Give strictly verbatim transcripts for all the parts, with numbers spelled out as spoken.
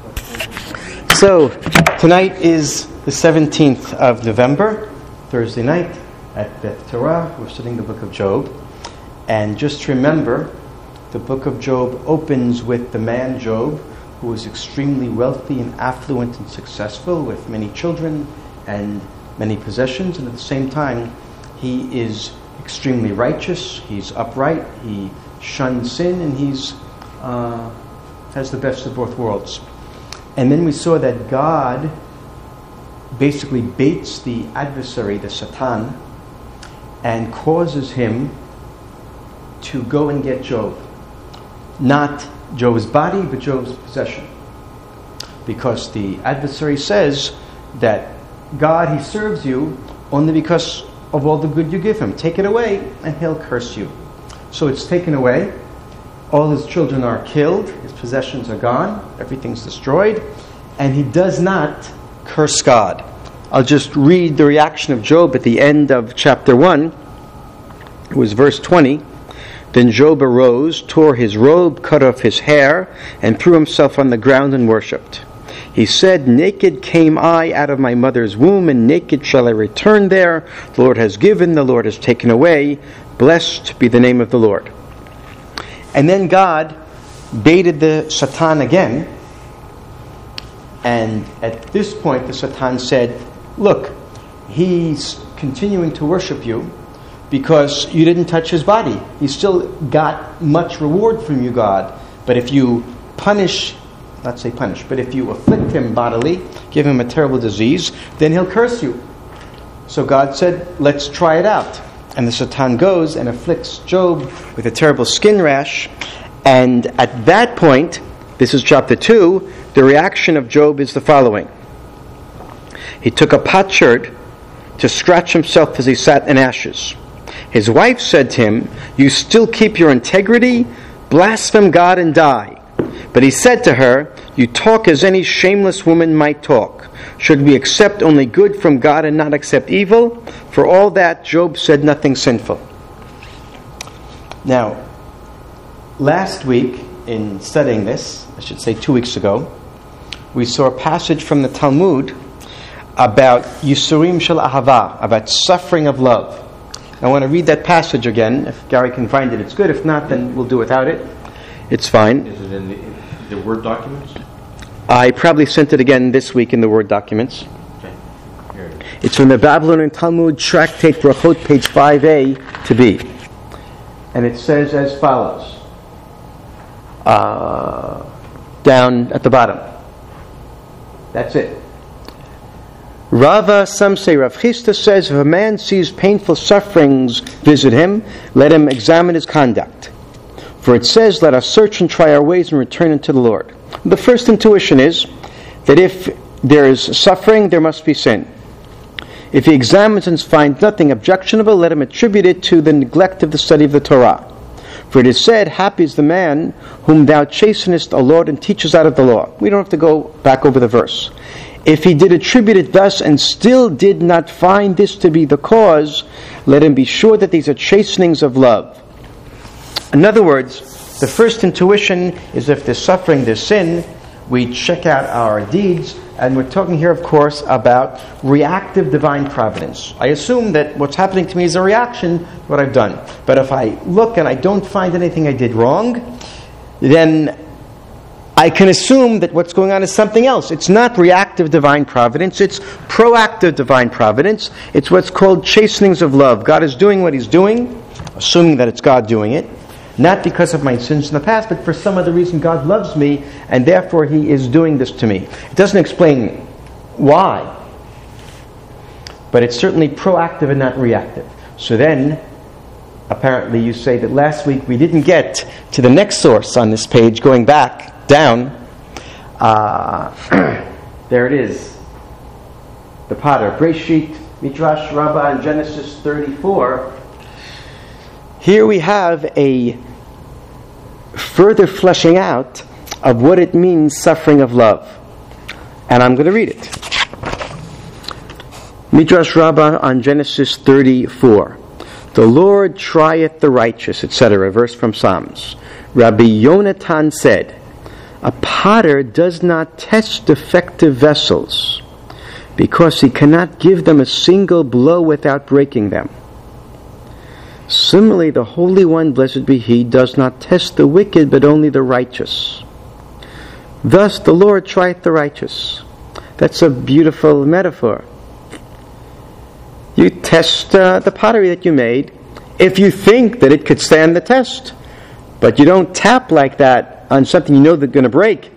So, tonight is the seventeenth of November, Thursday night, at Beth Torah. We're studying the book of Job. And just remember, the book of Job opens with the man Job, who was extremely wealthy and affluent and successful, with many children and many possessions. And at the same time, he is extremely righteous, he's upright, he shuns sin, and he's uh, has the best of both worlds. And then we saw that God basically baits the adversary, the Satan, and causes him to go and get Job. Not Job's body, but Job's possession. Because the adversary says that God, he serves you only because of all the good you give him. Take it away, and he'll curse you. So it's taken away. All his children are killed. His possessions are gone. Everything's destroyed. And he does not curse God. I'll just read the reaction of Job at the end of chapter one. It was verse twenty. Then Job arose, tore his robe, cut off his hair, and threw himself on the ground and worshipped. He said, "Naked came I out of my mother's womb, and naked shall I return there. The Lord has given, the Lord has taken away. Blessed be the name of the Lord." And then God baited the Satan again. And at this point, the Satan said, "Look, he's continuing to worship you because you didn't touch his body. He still got much reward from you, God. But if you punish, not say punish, but if you afflict him bodily, give him a terrible disease, then he'll curse you." So God said, "Let's try it out." And the Satan goes and afflicts Job with a terrible skin rash. And at that point, this is chapter two, the reaction of Job is the following. He took a potsherd to scratch himself as he sat in ashes. His wife said to him, "You still keep your integrity? Blaspheme God and die." But he said to her, "You talk as any shameless woman might talk. Should we accept only good from God and not accept evil?" For all that, Job said nothing sinful. Now, last week, in studying this, I should say two weeks ago, we saw a passage from the Talmud about Yisurim Shel Ahava, about suffering of love. I want to read that passage again. If Gary can find it, it's good. If not, then we'll do without it. It's fine. Is it in the, in the Word documents? I probably sent it again this week in the Word documents. Okay. Here it is. It's from the Babylonian Talmud, Tractate Brachot, page five A to B. And it says as follows. Uh, down at the bottom. That's it. Rava, some say Rav Chisda says, if a man sees painful sufferings visit him, let him examine his conduct. For it says, let us search and try our ways and return unto the Lord. The first intuition is that if there is suffering, there must be sin. If he examines and finds nothing objectionable, let him attribute it to the neglect of the study of the Torah. For it is said, happy is the man whom thou chastenest, O Lord, and teachest out of the law. We don't have to go back over the verse. If he did attribute it thus and still did not find this to be the cause, let him be sure that these are chastenings of love. In other words, the first intuition is if there's suffering, there's sin, we check out our deeds, and we're talking here, of course, about reactive divine providence. I assume that what's happening to me is a reaction to what I've done. But if I look and I don't find anything I did wrong, then I can assume that what's going on is something else. It's not reactive divine providence, it's proactive divine providence. It's what's called chastenings of love. God is doing what he's doing, assuming that it's God doing it, not because of my sins in the past, but for some other reason God loves me, and therefore he is doing this to me. It doesn't explain why, but it's certainly proactive and not reactive. So then, apparently you say that last week we didn't get to the next source on this page, going back down. Uh, there it is. The potter. Breshit, Midrash Rabbah, in Genesis thirty-four. Here we have a further fleshing out of what it means, suffering of love. And I'm going to read it. Midrash Rabbah on Genesis thirty-four. The Lord trieth the righteous, et cetera. Verse from Psalms. Rabbi Yonatan said, A potter does not test defective vessels, because he cannot give them a single blow without breaking them. Similarly, the Holy One, blessed be He, does not test the wicked, but only the righteous. Thus the Lord trieth the righteous. That's a beautiful metaphor. You test uh, the pottery that you made if you think that it could stand the test. But you don't tap like that on something you know that's going to break.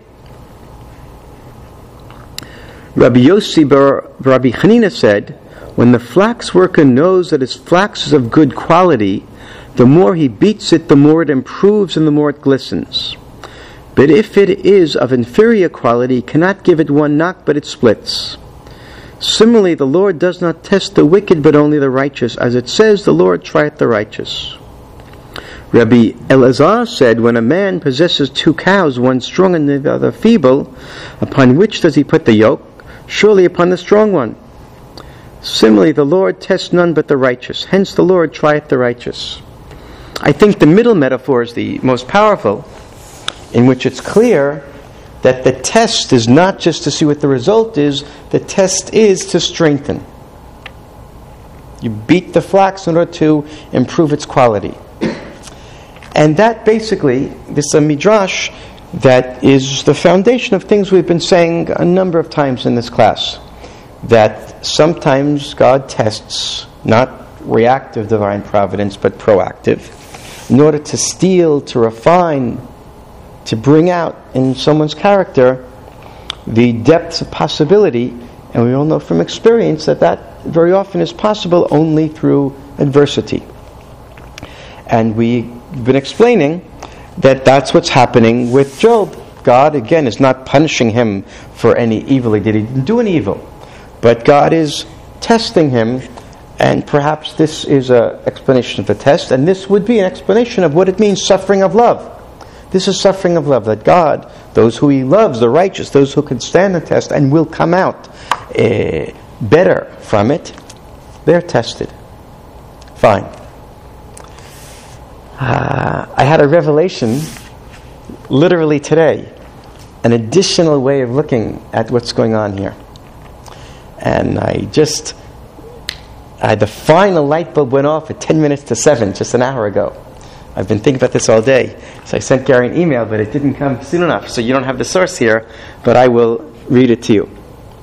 Rabbi Yossi bar Rabbi Chanina said, when the flax worker knows that his flax is of good quality, the more he beats it, the more it improves and the more it glistens. But if it is of inferior quality, he cannot give it one knock, but it splits. Similarly, the Lord does not test the wicked, but only the righteous. As it says, the Lord trieth the righteous. Rabbi Elazar said, when a man possesses two cows, one strong and the other feeble, upon which does he put the yoke? Surely upon the strong one. Similarly, the Lord tests none but the righteous. Hence the Lord trieth the righteous. I think the middle metaphor is the most powerful, in which it's clear that the test is not just to see what the result is, the test is to strengthen. You beat the flax in order to improve its quality. And that basically, this is a midrash that is the foundation of things we've been saying a number of times in this class. That sometimes God tests, not reactive divine providence, but proactive, in order to steal, to refine, to bring out in someone's character the depths of possibility. And we all know from experience that that very often is possible only through adversity. And we've been explaining that that's what's happening with Job. God, again, is not punishing him for any evil he did. He didn't do any evil. But God is testing him, and perhaps this is an explanation of the test, and this would be an explanation of what it means, suffering of love. This is suffering of love, that God, those who He loves, the righteous, those who can stand the test and will come out uh, better from it, they're tested. Fine. Uh, I had a revelation literally today, an additional way of looking at what's going on here. And I just, uh, the final light bulb went off at ten minutes to seven, just an hour ago. I've been thinking about this all day. So I sent Gary an email, but it didn't come soon enough. So you don't have the source here, but I will read it to you.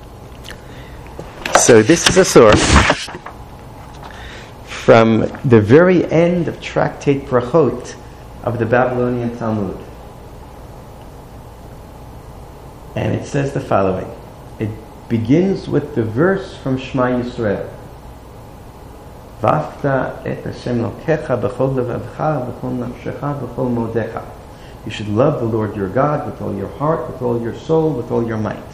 So this is a source from the very end of Tractate Brachot of the Babylonian Talmud. And it says the following. It begins with the verse from Shema Yisrael. Vafta et Hashem Lokecha b'chol levavcha b'chol nafshecha b'chol modecha. You should love the Lord your God with all your heart, with all your soul, with all your might.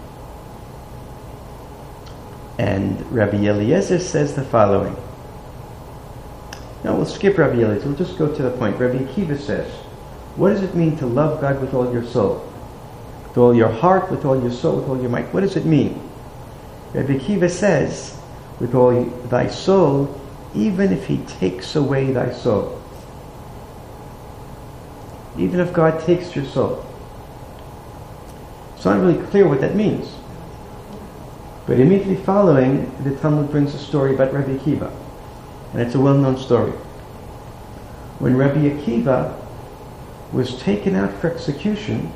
And Rabbi Eliezer says the following. Now we'll skip Rabbi Eliezer, we'll just go to the point. Rabbi Akiva says, what does it mean to love God with all your soul? With all your heart, with all your soul, with all your might. What does it mean? Rabbi Akiva says, with all thy soul, even if He takes away thy soul. Even if God takes your soul. It's not really clear what that means. But immediately following, the Talmud brings a story about Rabbi Akiva. And it's a well-known story. When Rabbi Akiva was taken out for execution,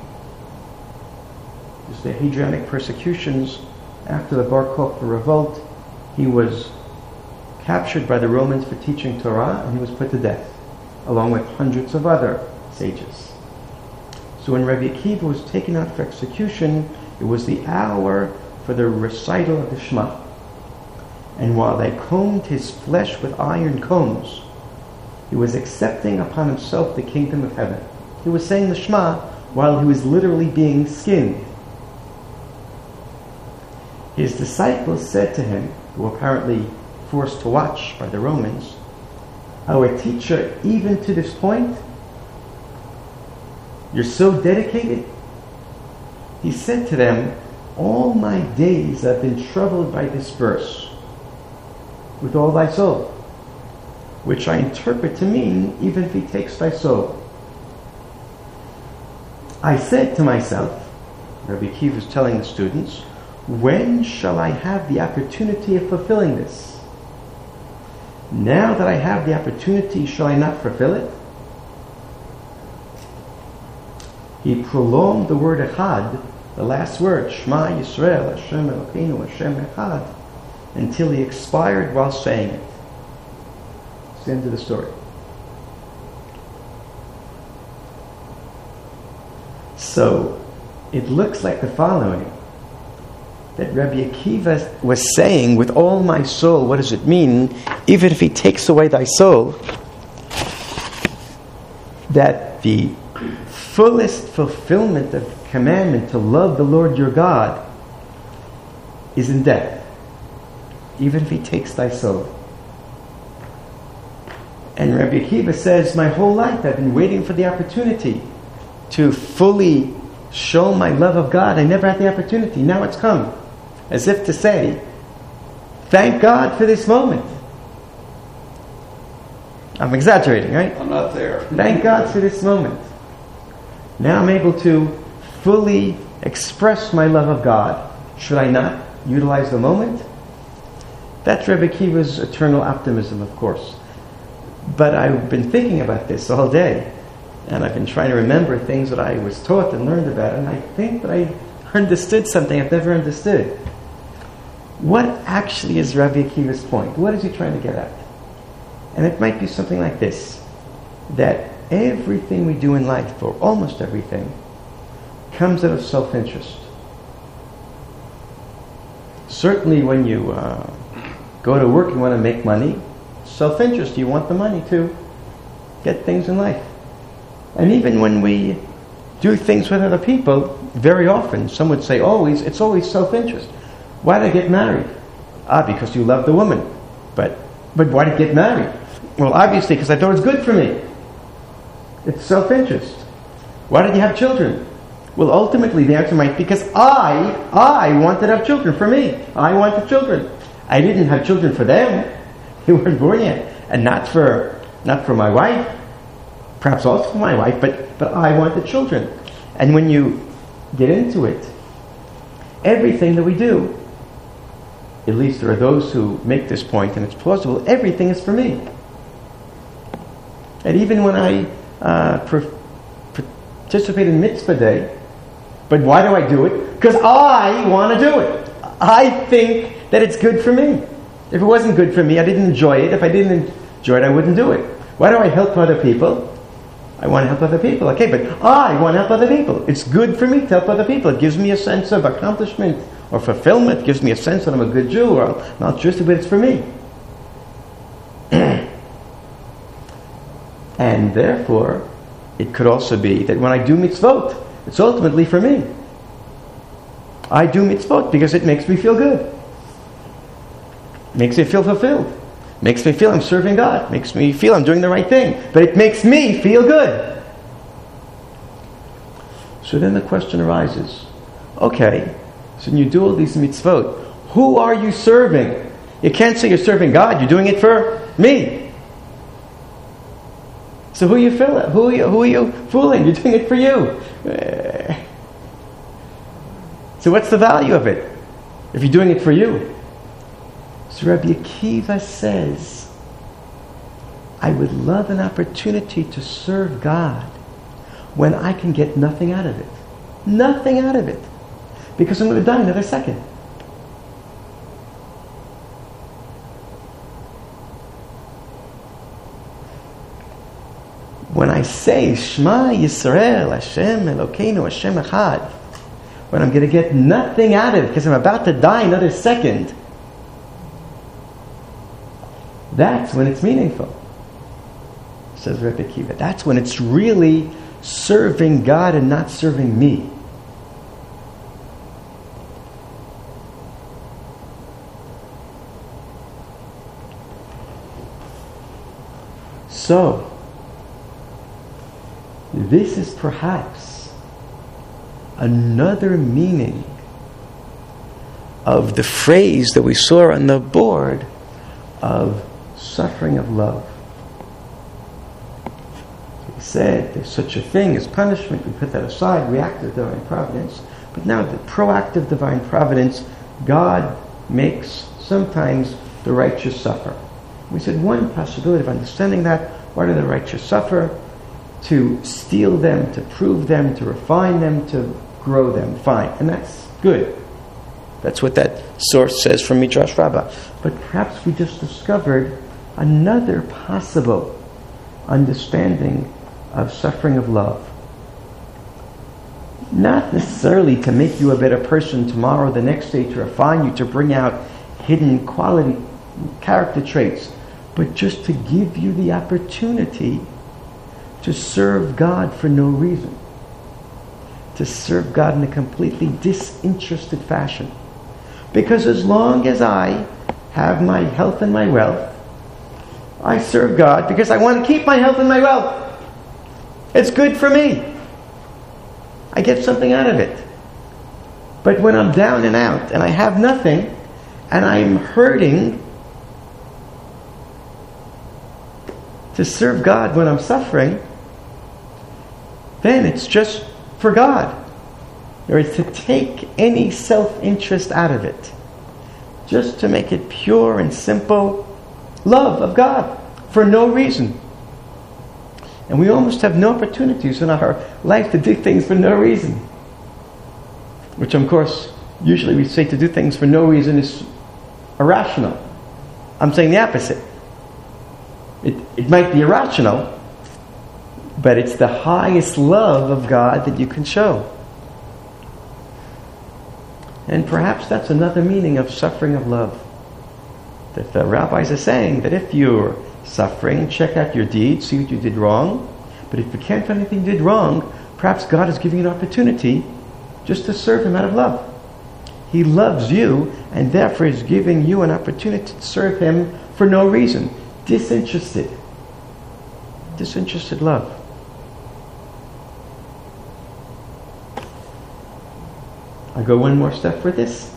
the Hadrianic persecutions after the Bar Kokhba revolt, he was captured by the Romans for teaching Torah, and he was put to death, along with hundreds of other sages. So when Rabbi Akiva was taken out for execution, it was the hour for the recital of the Shema. And while they combed his flesh with iron combs, he was accepting upon himself the kingdom of heaven. He was saying the Shema while he was literally being skinned. His disciples said to him, who were apparently forced to watch by the Romans, our teacher, even to this point, you're so dedicated? He said to them, all my days I've been troubled by this verse, with all thy soul, which I interpret to mean, even if He takes thy soul. I said to myself, Rabbi Akiva is telling the students, when shall I have the opportunity of fulfilling this? Now that I have the opportunity, shall I not fulfill it? He prolonged the word Echad, the last word, Shema Yisrael, Hashem Elokeinu, Hashem Echad, until he expired while saying it. It's the end of the story. So, it looks like the following, that Rabbi Akiva was saying, with all my soul, what does it mean? Even if he takes away thy soul, that the fullest fulfillment of the commandment to love the Lord your God is in death, even if he takes thy soul. And Rabbi Akiva says, my whole life I've been waiting for the opportunity to fully show my love of God. I never had the opportunity. Now it's come. As if to say, thank God for this moment. I'm exaggerating, right? I'm not there. Thank God for this moment. Now I'm able to fully express my love of God. Should I not utilize the moment? That's Rebbe Akiva's eternal optimism, of course. But I've been thinking about this all day, and I've been trying to remember things that I was taught and learned about, and I think that I understood something I've never understood. What actually is Rabbi Akiva's point? What is he trying to get at? And it might be something like this, that everything we do in life, or almost everything, comes out of self-interest. Certainly when you uh, go to work, you want to make money. Self-interest, you want the money to get things in life. And even when we do things with other people, very often, some would say always, it's always self-interest. Why did I get married? Ah, because you love the woman. But but why did I get married? Well, obviously, because I thought it was good for me. It's self-interest. Why did you have children? Well, ultimately, the answer might be because I, I wanted to have children for me. I wanted children. I didn't have children for them. They weren't born yet. And not for not for my wife. Perhaps also for my wife, but, but I wanted children. And when you get into it, everything that we do, at least there are those who make this point, and it's plausible, everything is for me. And even when I uh, per- participate in mitzvah day, but why do I do it? Because I want to do it. I think that it's good for me. If it wasn't good for me, I didn't enjoy it. If I didn't enjoy it, I wouldn't do it. Why do I help other people? I want to help other people. Okay, but I want to help other people. It's good for me to help other people. It gives me a sense of accomplishment or fulfillment. It gives me a sense that I'm a good Jew or I'm altruistic, but it's for me. And therefore, it could also be that when I do mitzvot, it's ultimately for me. I do mitzvot because it makes me feel good. Makes me feel fulfilled. Makes me feel I'm serving God. Makes me feel I'm doing the right thing. But it makes me feel good. So then the question arises, okay, so when you do all these mitzvot, who are you serving? You can't say you're serving God, you're doing it for me. So who are you fooling? Who are you, who are you fooling? You're doing it for you. So what's the value of it if you're doing it for you? So Rabbi Akiva says, I would love an opportunity to serve God when I can get nothing out of it. Nothing out of it. Because I'm going to die another second. When I say, Shema Yisrael, Hashem Elokeinu, Hashem Echad, when I'm going to get nothing out of it because I'm about to die another second, that's when it's meaningful, says Rebbe Akiva. That's when it's really serving God and not serving me. So, this is perhaps another meaning of the phrase that we saw on the board of suffering of love. He said there's such a thing as punishment. We put that aside, reactive divine providence. But now the proactive divine providence, God makes sometimes the righteous suffer. We said one possibility of understanding that, why do the righteous suffer? To steel them, to prove them, to refine them, to grow them. Fine. And that's good. That's what that source says from Midrash Rabbah. But perhaps we just discovered another possible understanding of suffering of love. Not necessarily to make you a better person tomorrow, the next day, to refine you, to bring out hidden quality, character traits, but just to give you the opportunity to serve God for no reason. To serve God in a completely disinterested fashion. Because as long as I have my health and my wealth, I serve God because I want to keep my health and my wealth. It's good for me. I get something out of it. But when I'm down and out and I have nothing and I'm hurting, to serve God when I'm suffering, then it's just for God. Or to take any self-interest out of it. Just to make it pure and simple love of God for no reason. And we almost have no opportunities in our life to do things for no reason. Which, of course, usually we say to do things for no reason is irrational. I'm saying the opposite. It, it might be irrational, but it's the highest love of God that you can show. And perhaps that's another meaning of suffering of love. That the rabbis are saying that if you're suffering, check out your deeds, see what you did wrong. But if you can't find anything you did wrong, perhaps God is giving you an opportunity just to serve Him out of love. He loves you, and therefore is giving you an opportunity to serve Him for no reason. Disinterested. Disinterested love. I'll go one more step for this.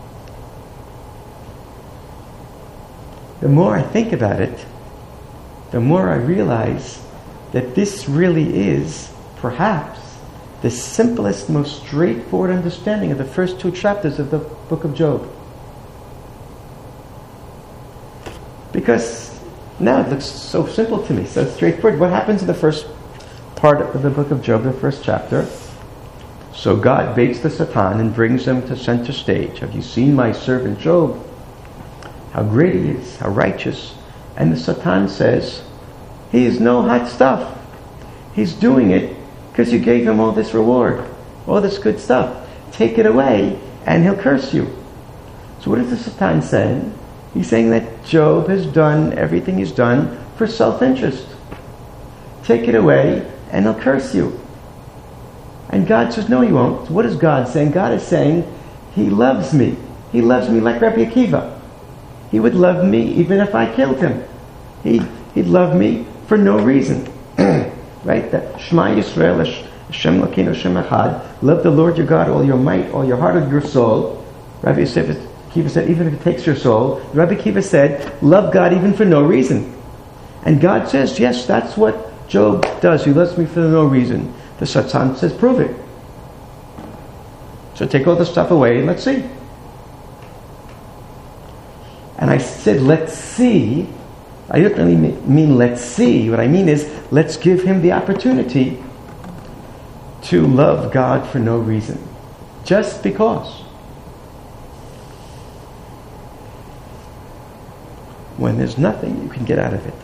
The more I think about it, the more I realize that this really is, perhaps, the simplest, most straightforward understanding of the first two chapters of the book of Job. Because now it looks so simple to me, so straightforward. What happens in the first part of the book of Job, the first chapter? So God baits the Satan and brings him to center stage. Have you seen my servant Job? How great he is, how righteous. And the Satan says, he is no hot stuff. He's doing it because you gave him all this reward, all this good stuff. Take it away and he'll curse you. So what is the Satan saying? He's saying that Job has done everything he's done for self-interest. Take it away and he'll curse you. And God says, no, he won't. So what is God saying? God is saying, he loves me. He loves me like Rabbi Akiva. He would love me even if I killed him. He, he'd love me for no reason. Right? That Shema Yisrael, Hashem Elokeinu, Hashem Echad. Love the Lord your God, all your might, all your heart, all your soul. Rabbi Akiva said, even if it takes your soul. Rabbi Akiva said, love God even for no reason. And God says, yes, that's what Job does. He loves me for no reason. The Satan says, prove it. So take all the stuff away and let's see. And I said, let's see. I don't really mean let's see. What I mean is, let's give him the opportunity to love God for no reason. Just because. When there's nothing you can get out of it.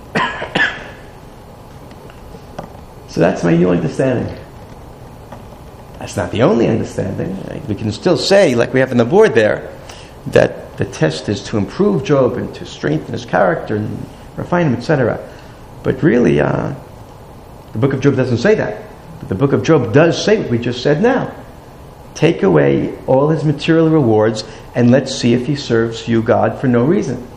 So that's my new understanding. That's not the only understanding. We can still say, like we have on the board there, that the test is to improve Job and to strengthen his character and refine him, et cetera. But really, uh, the book of Job doesn't say that. But the book of Job does say what we just said now. Take away all his material rewards and let's see if he serves you, God, for no reason.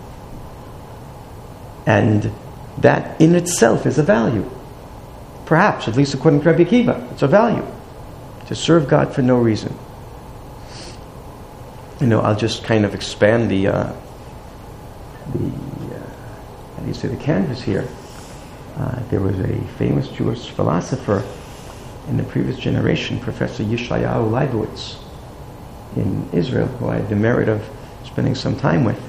And that in itself is a value. Perhaps, at least according to Rabbi Akiva, it's a value. To serve God for no reason. You know, I'll just kind of expand the, uh, the uh, how do you say, the canvas here. Uh, there was a famous Jewish philosopher in the previous generation, Professor Yeshayahu Leibowitz, in Israel, who I had the merit of spending some time with.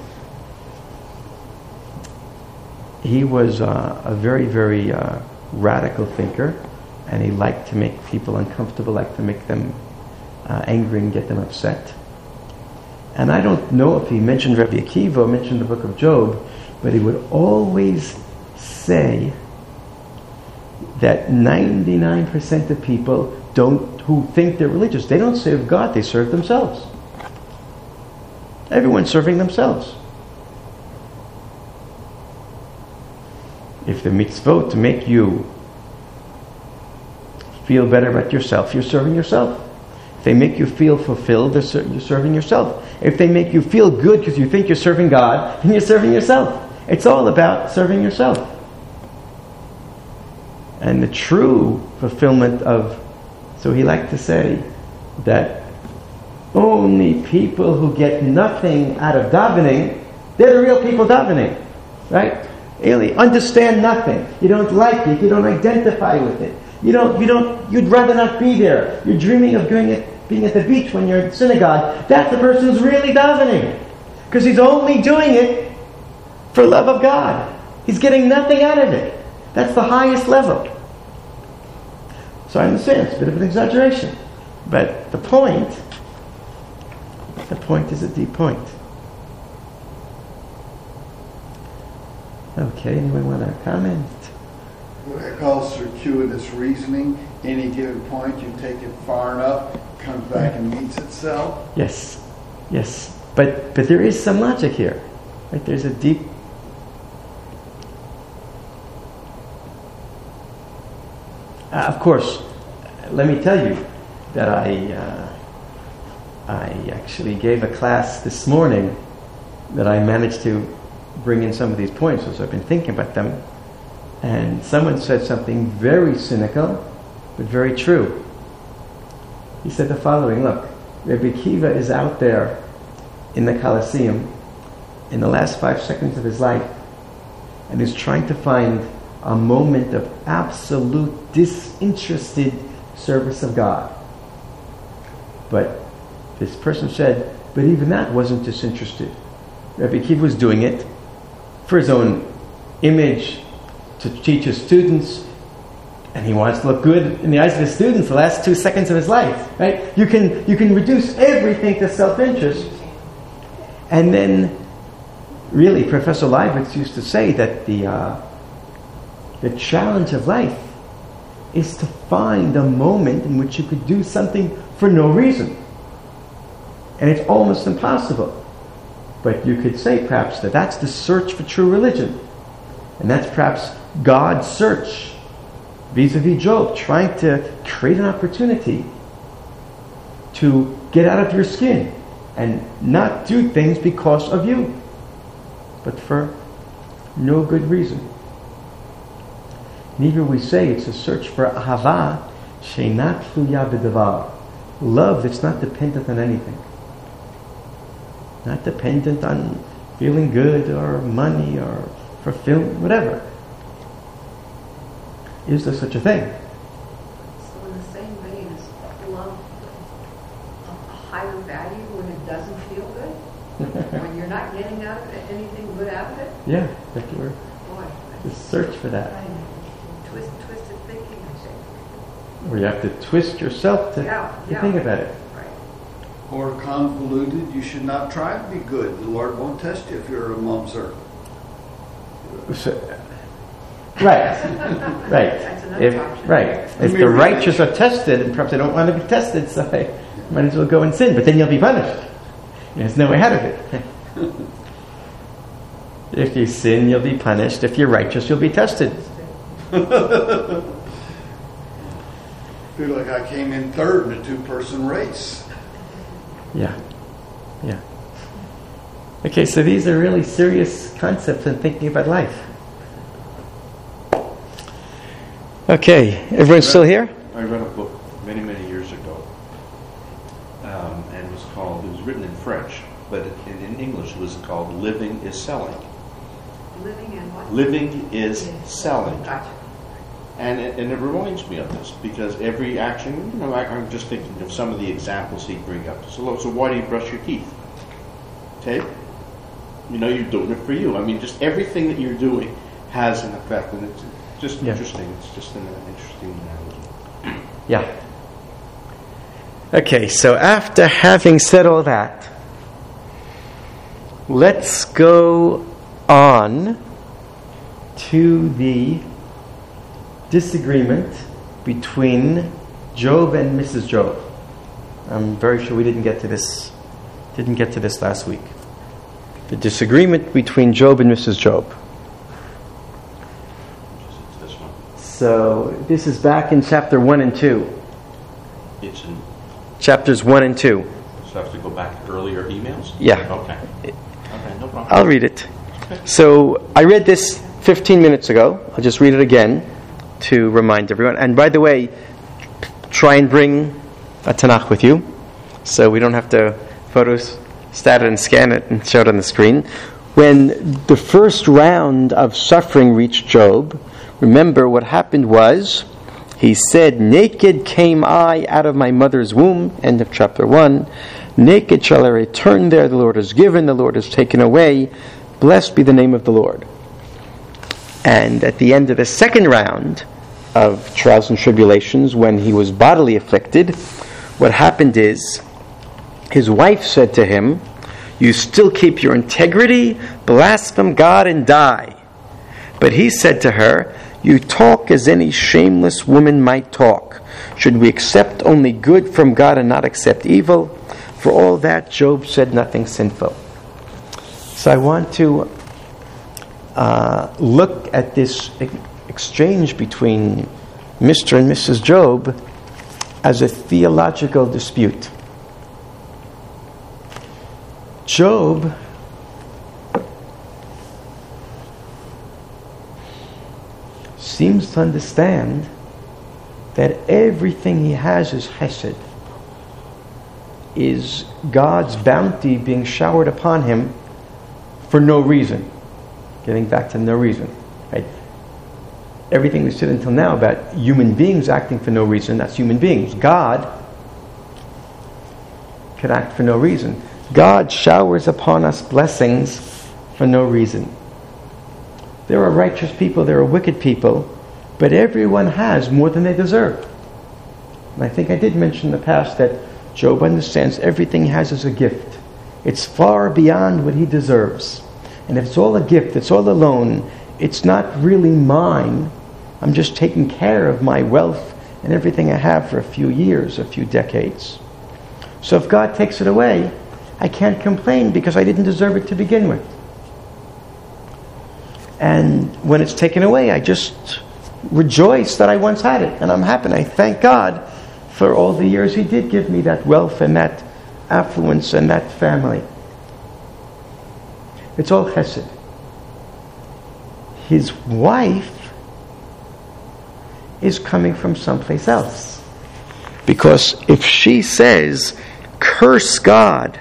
He was uh, a very, very uh, radical thinker, and he liked to make people uncomfortable, liked to make them uh, angry and get them upset. And I don't know if he mentioned Rabbi Akiva or mentioned the book of Job, but he would always say that ninety-nine percent of people don't, who think they're religious, they don't serve God, they serve themselves. Everyone's serving themselves. If the mitzvot to make you feel better about yourself, you're serving yourself. If they make you feel fulfilled, you're serving yourself. If they make you feel good because you think you're serving God, then you're serving yourself. It's all about serving yourself. And the true fulfillment of, so he liked to say that only people who get nothing out of davening, they're the real people davening, right? Really understand nothing. You don't like it. You don't identify with it. You don't. You don't. You'd rather not be there. You're dreaming of doing it, being at the beach when you're in synagogue. That's the person who's really davening, because he's only doing it for love of God. He's getting nothing out of it. That's the highest level. So I understand it's a bit of an exaggeration, but the point, the point is a deep point. Okay, anyone want to comment? What I call circuitous reasoning. Any given point, you take it far enough, it comes back and meets itself. Yes, yes, but but there is some logic here, right? There's a deep. Uh, of course, let me tell you that I uh, I actually gave a class this morning that I managed to bring in some of these points as I've been thinking about them, and someone said something very cynical but very true. He said the following: look, Rabbi Akiva is out there in the Colosseum in the last five seconds of his life, and is trying to find a moment of absolute disinterested service of God. But this person said, but even that wasn't disinterested. Rabbi Akiva was doing it for his own image, to teach his students, and he wants to look good in the eyes of his students the last two seconds of his life, right? You can you can reduce everything to self-interest. And then, really, Professor Leibowitz used to say that the uh, the challenge of life is to find a moment in which you could do something for no reason. And it's almost impossible. But you could say perhaps that that's the search for true religion. And that's perhaps God's search vis-a-vis Job, trying to create an opportunity to get out of your skin and not do things because of you, but for no good reason. And even we say it's a search for ahava she'ena tluya b'davar, love that's not dependent on anything. Not dependent on feeling good or money or fulfillment, whatever. Is there such a thing? So in the same vein, is love a higher value when it doesn't feel good? When you're not getting out of it, anything good out of it? Yeah, that we're Boy, the search for that. I twist, twisted thinking, I think. Where you have to twist yourself to, Yeah, to yeah. think about it. Right. Or convoluted, you should not try to be good. The Lord won't test you if you're a mamzer. So, right, right. That's another If option. right, if the righteous are tested, and perhaps they don't want to be tested, so I might as well go and sin. But then you'll be punished. There's no way out of it. If you sin, you'll be punished. If you're righteous, you'll be tested. I feel like I came in third in a two-person race. Yeah, yeah. Okay, so these are really serious concepts in thinking about life. Okay, everyone's still here? I read a book many, many years ago, um, and it was called, it was written in French, but in, in English it was called Living is Selling. Living and what? Living is Yes. selling. Gotcha. And it, and it reminds me of this because every action, you know, I, I'm just thinking of some of the examples he bring up. So, so why do you brush your teeth? Okay? You know, you're doing it for you. I mean, just everything that you're doing has an effect, and it's just Yeah. interesting. It's just an interesting analogy. Yeah. Okay, so after having said all that, let's go on to the disagreement between Job and Missus Job. I'm very sure we didn't get to this didn't get to this last week. The disagreement between Job and Missus Job. It's this one. So this is back in chapter one and two. It's in, Chapters one and two. so I have to go back to earlier emails? Yeah. Okay. Okay, no problem. I'll read it. Okay. So I read this fifteen minutes ago. I'll just read it again to remind everyone. And by the way, try and bring a Tanakh with you, so we don't have to photostat it and scan it and show it on the screen. When the first round of suffering reached Job, remember what happened was, he said, "Naked came I out of my mother's womb," end of chapter one. "Naked shall I return there. The Lord has given, the Lord has taken away. Blessed be the name of the Lord." And at the end of the second round of trials and tribulations, when he was bodily afflicted, what happened is, his wife said to him, "You still keep your integrity? Blaspheme God and die." But he said to her, "You talk as any shameless woman might talk. Should we accept only good from God and not accept evil?" For all that, Job said nothing sinful. So I want to uh, look at this ex- exchange between Mister and Missus Job as a theological dispute. Job seems to understand that everything he has is chesed, is God's bounty being showered upon him for no reason. Getting back to no reason, right? Everything we said until now about human beings acting for no reason, that's human beings. God could act for no reason. God showers upon us blessings for no reason. There are righteous people, there are wicked people, but everyone has more than they deserve. And I think I did mention in the past that Job understands everything he has is a gift. It's far beyond what he deserves. And if it's all a gift, it's all a loan, it's not really mine. I'm just taking care of my wealth and everything I have for a few years, a few decades. So if God takes it away, I can't complain because I didn't deserve it to begin with. And when it's taken away, I just rejoice that I once had it. And I'm happy. And I thank God for all the years He did give me that wealth and that affluence and that family. It's all chesed. His wife is coming from someplace else. Because if she says, "Curse God,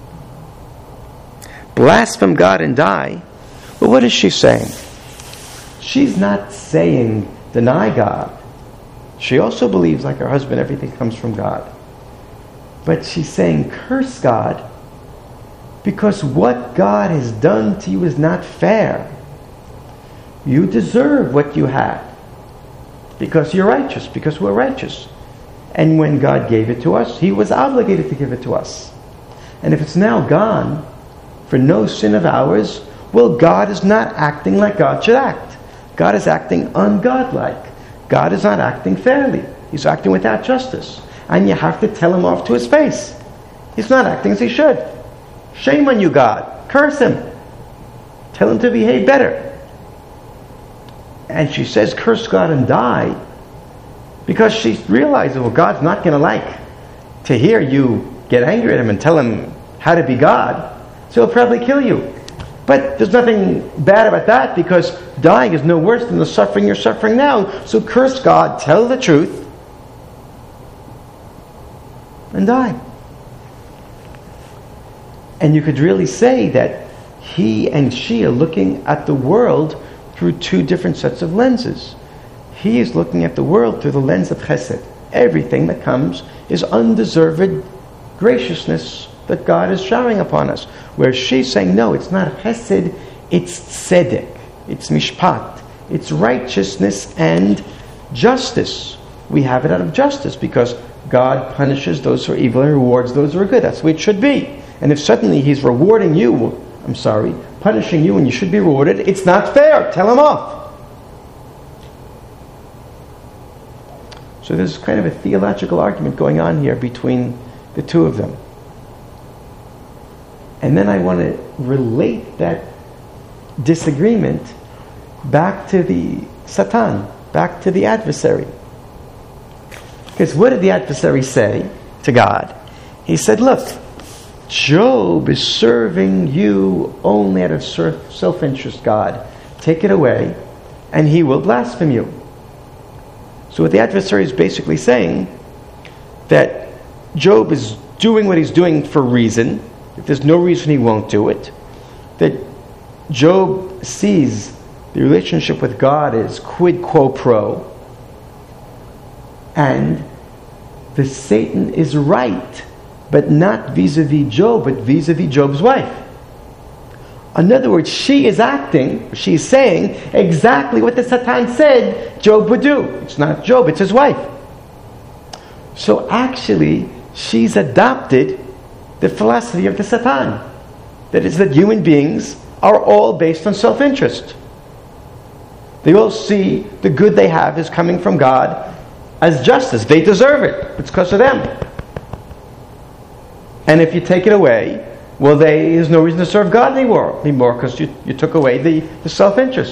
blaspheme God and die," well, what is she saying? She's not saying deny God. She also believes, like her husband, everything comes from God. But she's saying curse God because what God has done to you is not fair. You deserve what you had because you're righteous, because we're righteous. And when God gave it to us, He was obligated to give it to us. And if it's now gone for no sin of ours, well, God is not acting like God should act. God is acting ungodlike. God is not acting fairly. He's acting without justice. And you have to tell Him off to His face. He's not acting as He should. Shame on you, God. Curse Him. Tell Him to behave better. And she says, curse God and die, because she realizes, well, God's not going to like to hear you get angry at Him and tell Him how to be God, so He'll probably kill you. But there's nothing bad about that, because dying is no worse than the suffering you're suffering now. So curse God, tell the truth, and die. And you could really say that he and she are looking at the world through two different sets of lenses. He is looking at the world through the lens of chesed. Everything that comes is undeserved graciousness that God is showering upon us. Where she's saying, no, it's not chesed, it's tzedek, it's mishpat, it's righteousness and justice. We have it out of justice because God punishes those who are evil and rewards those who are good. That's the way it should be. And if suddenly He's rewarding you, I'm sorry, punishing you when you should be rewarded, it's not fair. Tell Him off. So there's kind of a theological argument going on here between the two of them. And then I want to relate that disagreement back to the Satan, back to the adversary. Because what did the adversary say to God? He said, look, Job is serving you only out of self-interest, God. Take it away, and he will blaspheme you. So what the adversary is basically saying, that Job is doing what he's doing for a reason. If there's no reason he won't do it. That Job sees the relationship with God as quid quo pro. And the Satan is right, but not vis-a-vis Job, but vis-a-vis Job's wife. In other words, she is acting, she's saying exactly what the Satan said Job would do. It's not Job, it's his wife. So actually, she's adopted the philosophy of the Satan. That is that human beings are all based on self-interest. They all see the good they have is coming from God as justice. They deserve it. It's because of them. And if you take it away, well, they, there's no reason to serve God anymore, anymore because you, you took away the, the self-interest.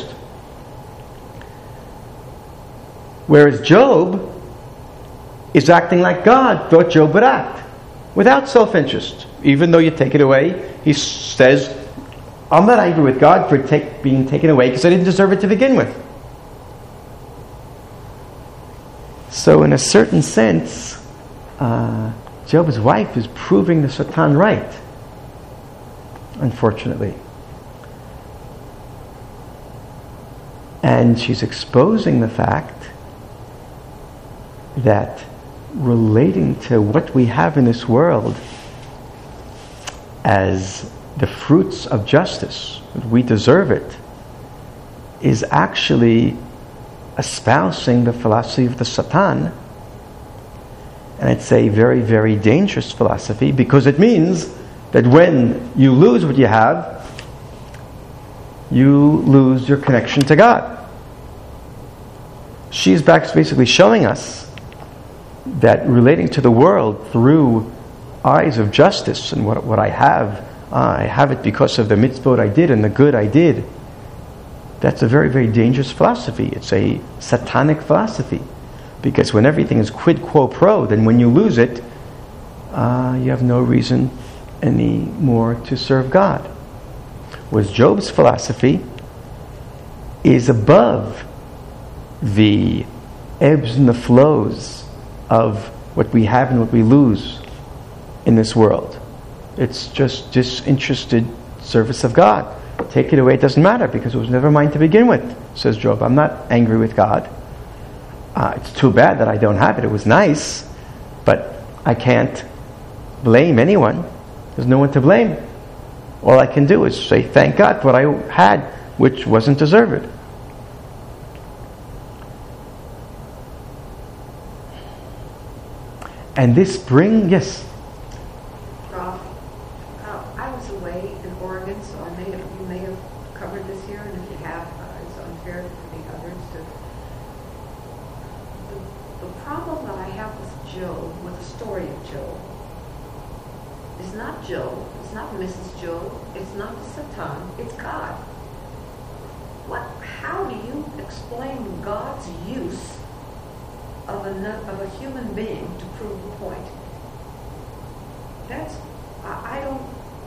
Whereas Job is acting like God thought Job would act, without self-interest. Even though you take it away, he says, I'm not angry with God for take, being taken away because I didn't deserve it to begin with. So in a certain sense, uh, Job's wife is proving the Satan right. Unfortunately. And she's exposing the fact that relating to what we have in this world as the fruits of justice, we deserve it, is actually espousing the philosophy of the Satan. And it's a very, very dangerous philosophy because it means that when you lose what you have, you lose your connection to God. She's basically showing us that relating to the world through eyes of justice and what, what I have, uh, I have it because of the mitzvot I did and the good I did. That's a very, very dangerous philosophy. It's a satanic philosophy. Because when everything is quid quo pro, then when you lose it, uh, you have no reason anymore to serve God. Whereas Job's philosophy is above the ebbs and the flows of what we have and what we lose in this world. It's just disinterested service of God. Take it away, it doesn't matter because it was never mine to begin with, says Job. I'm not angry with God. Uh, it's too bad that I don't have it. It was nice, but I can't blame anyone. There's no one to blame. All I can do is say thank God for what I had, which wasn't deserved. And this bring, yes? Rob, uh, I was away in Oregon, so I may have, you may have covered this here, and if you have, uh, it's unfair for the others to. The, the problem that I have with Job, with the story of Job, is not Job, it's not Missus Job, it's not the Satan, it's God. What? How do you explain God's use of a of a human being to prove a point? That's I, I don't.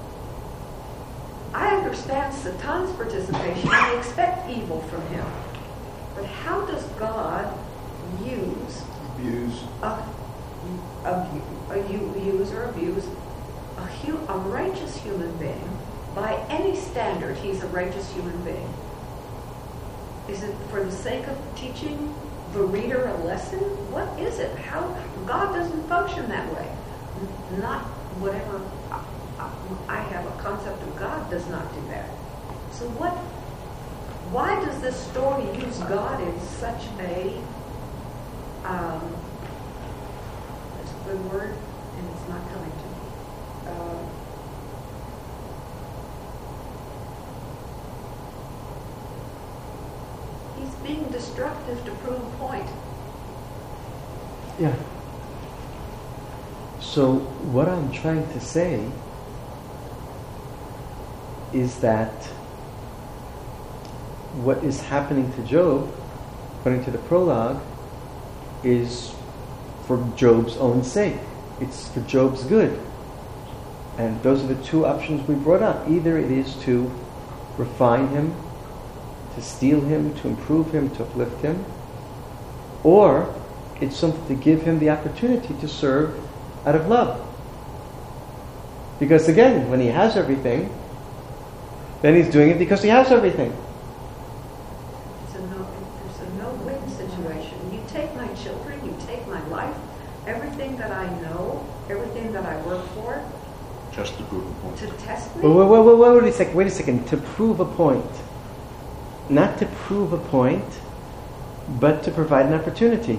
I understand Satan's participation. I expect evil from him, but how does God use abuse a, a, a use or abuse a, hu, a righteous human being by any standard, he's a righteous human being? Is it for the sake of teaching the reader a lesson? What is it? How God doesn't function that way. Not whatever I have a concept of God does not do that. So what? Why does this story use God in such a um, that's a good word, and it's not coming to me. Uh, he's being destructive to prove a point. Yeah. So what I'm trying to say is that what is happening to Job, according to the prologue, is for Job's own sake. It's for Job's good. And those are the two options we brought up. Either it is to refine him, to steel him, to improve him, to uplift him, or it's something to give him the opportunity to serve out of love. Because again, when he has everything, then he's doing it because he has everything. It's a no, it's a no-win situation. You take my children, you take my life, everything that I know, everything that I work for, Just to prove a point. to test me. Wait, wait, wait, wait, wait a second. Wait a second. To prove a point, not to prove a point, but to provide an opportunity.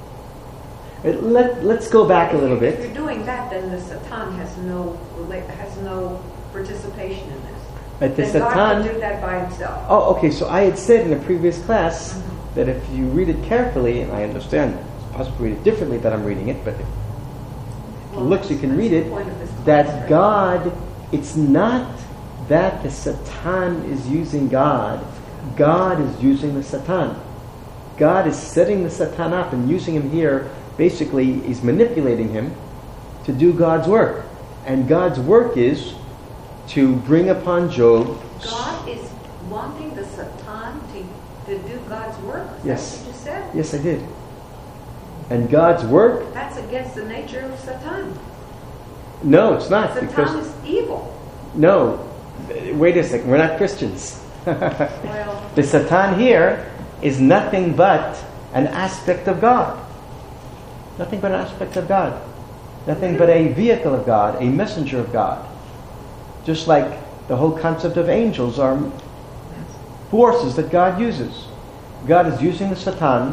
It, let Let's go back a little If bit. you're doing that, then the Satan has no rela- has no participation in this. But the then God Satan. can do that by himself. Oh, okay. So I had said in a previous class that if you read it carefully, and I understand, it's possible to read it differently that I'm reading it, but if Well, it looks, you can that's read the it. point of this class, That right? God, it's not that the Satan is using God. God is using the Satan. God is setting the Satan up and using him here. Basically, he's manipulating him to do God's work. And God's work is to bring upon Job. God is wanting the Satan to, to do God's work. Is Yes. that what you just said? Yes, I did. And God's work? That's against the nature of Satan. No, it's not. Satan Because is evil. no, wait a second. We're not Christians. Well, The Satan here is nothing but an aspect of God. Nothing but an aspect of God. Nothing but a vehicle of God, a messenger of God. Just like the whole concept of angels are forces that God uses. God is using the Satan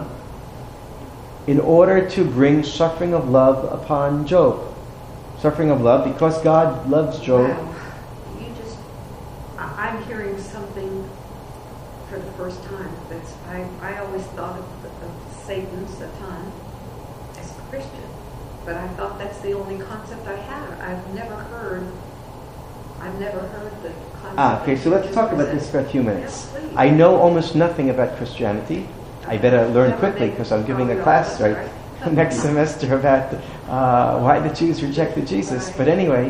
in order to bring suffering of love upon Job. Suffering of love because God loves Job. wow. You just, I, I'm hearing something for the first time. That's I, I always thought of, of Satan, Satan, as Christian. But I thought that's the only concept I had. I've never heard, I've never heard the concept. Ah, okay, that so you let's just talk about presented. this for a few minutes. Yes, please. I know almost nothing about Christianity. I better learn Never quickly been because I'm giving a probably class all right this, right? next semester about uh, why the Jews rejected Jesus. Right. But anyway,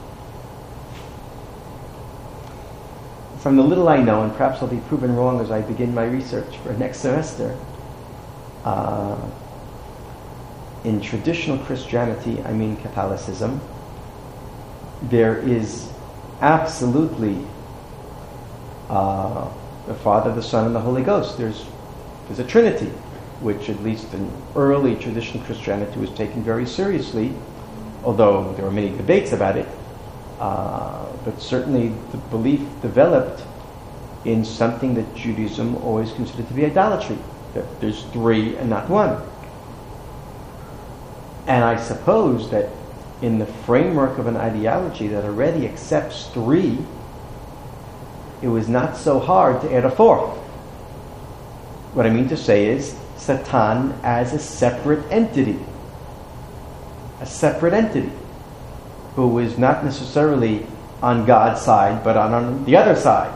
from the little I know, and perhaps I'll be proven wrong as I begin my research for next semester, uh, in traditional Christianity, I mean Catholicism, there is absolutely uh, the Father, the Son, and the Holy Ghost. There's there's a Trinity, which at least in early traditional Christianity was taken very seriously, although there were many debates about it. Uh, but certainly the belief developed in something that Judaism always considered to be idolatry, that there's three and not one. And I suppose that in the framework of an ideology that already accepts three, it was not so hard to add a fourth. What I mean to say is Satan as a separate entity. A separate entity who is not necessarily on God's side, but on, on the other side.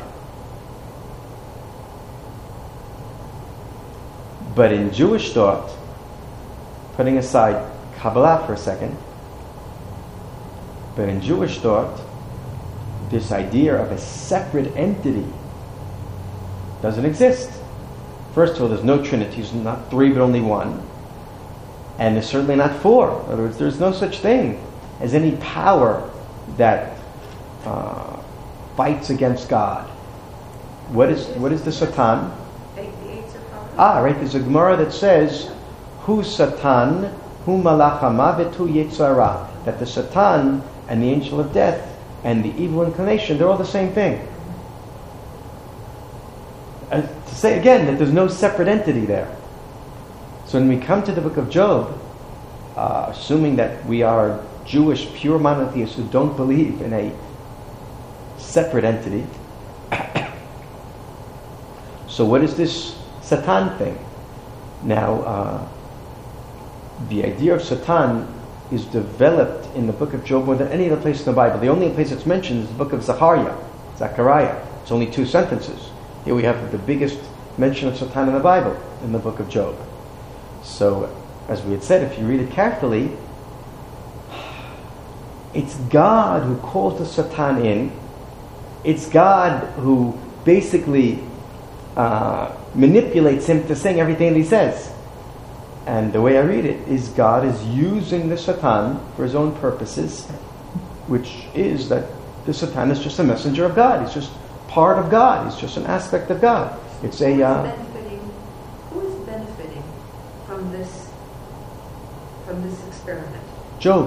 But in Jewish thought, putting aside Kabbalah for a second, but in Jewish thought, this idea of a separate entity doesn't exist. First of all, there's no Trinity, there's not three but only one. And there's certainly not four. In other words, there's no such thing as any power that uh, fights against God. What is what is the Satan? Eight, the eights are probably. Ah, right. There's a Gemara that says, "Hu Satan, hu malach hamavet, hu yetzer hara." That the Satan and the angel of death and the evil inclination, they're all the same thing. And to say again that there's no separate entity there. So when we come to the book of Job, uh, assuming that we are Jewish pure monotheists who don't believe in a separate entity, so what is this Satan thing? Now, uh, the idea of Satan is developed in the book of Job more than any other place in the Bible. The only place it's mentioned is the book of Zechariah, Zechariah. It's only two sentences. Here we have the biggest mention of Satan in the Bible, in the book of Job. So, as we had said, if you read it carefully, it's God who calls the Satan in. It's God who basically uh, manipulates him to saying everything that he says. And the way I read it is God is using the Satan for his own purposes, which is that the Satan is just a messenger of God. He's just part of God. He's just an aspect of God. It's a... Who is Uh, benefiting, who is benefiting from this, from this experiment? Job.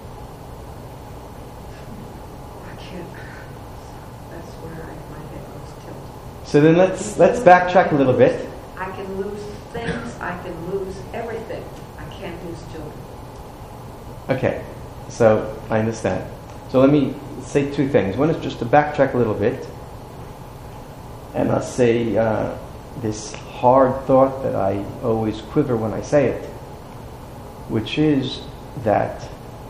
I can't, that's where I, my head goes tilt. So then let's let's backtrack a little bit. I can lose things, I can lose everything. I can't lose children. Okay, so I understand. So let me say two things. One is just to backtrack a little bit, and I'll say uh, this hard thought that I always quiver when I say it, which is that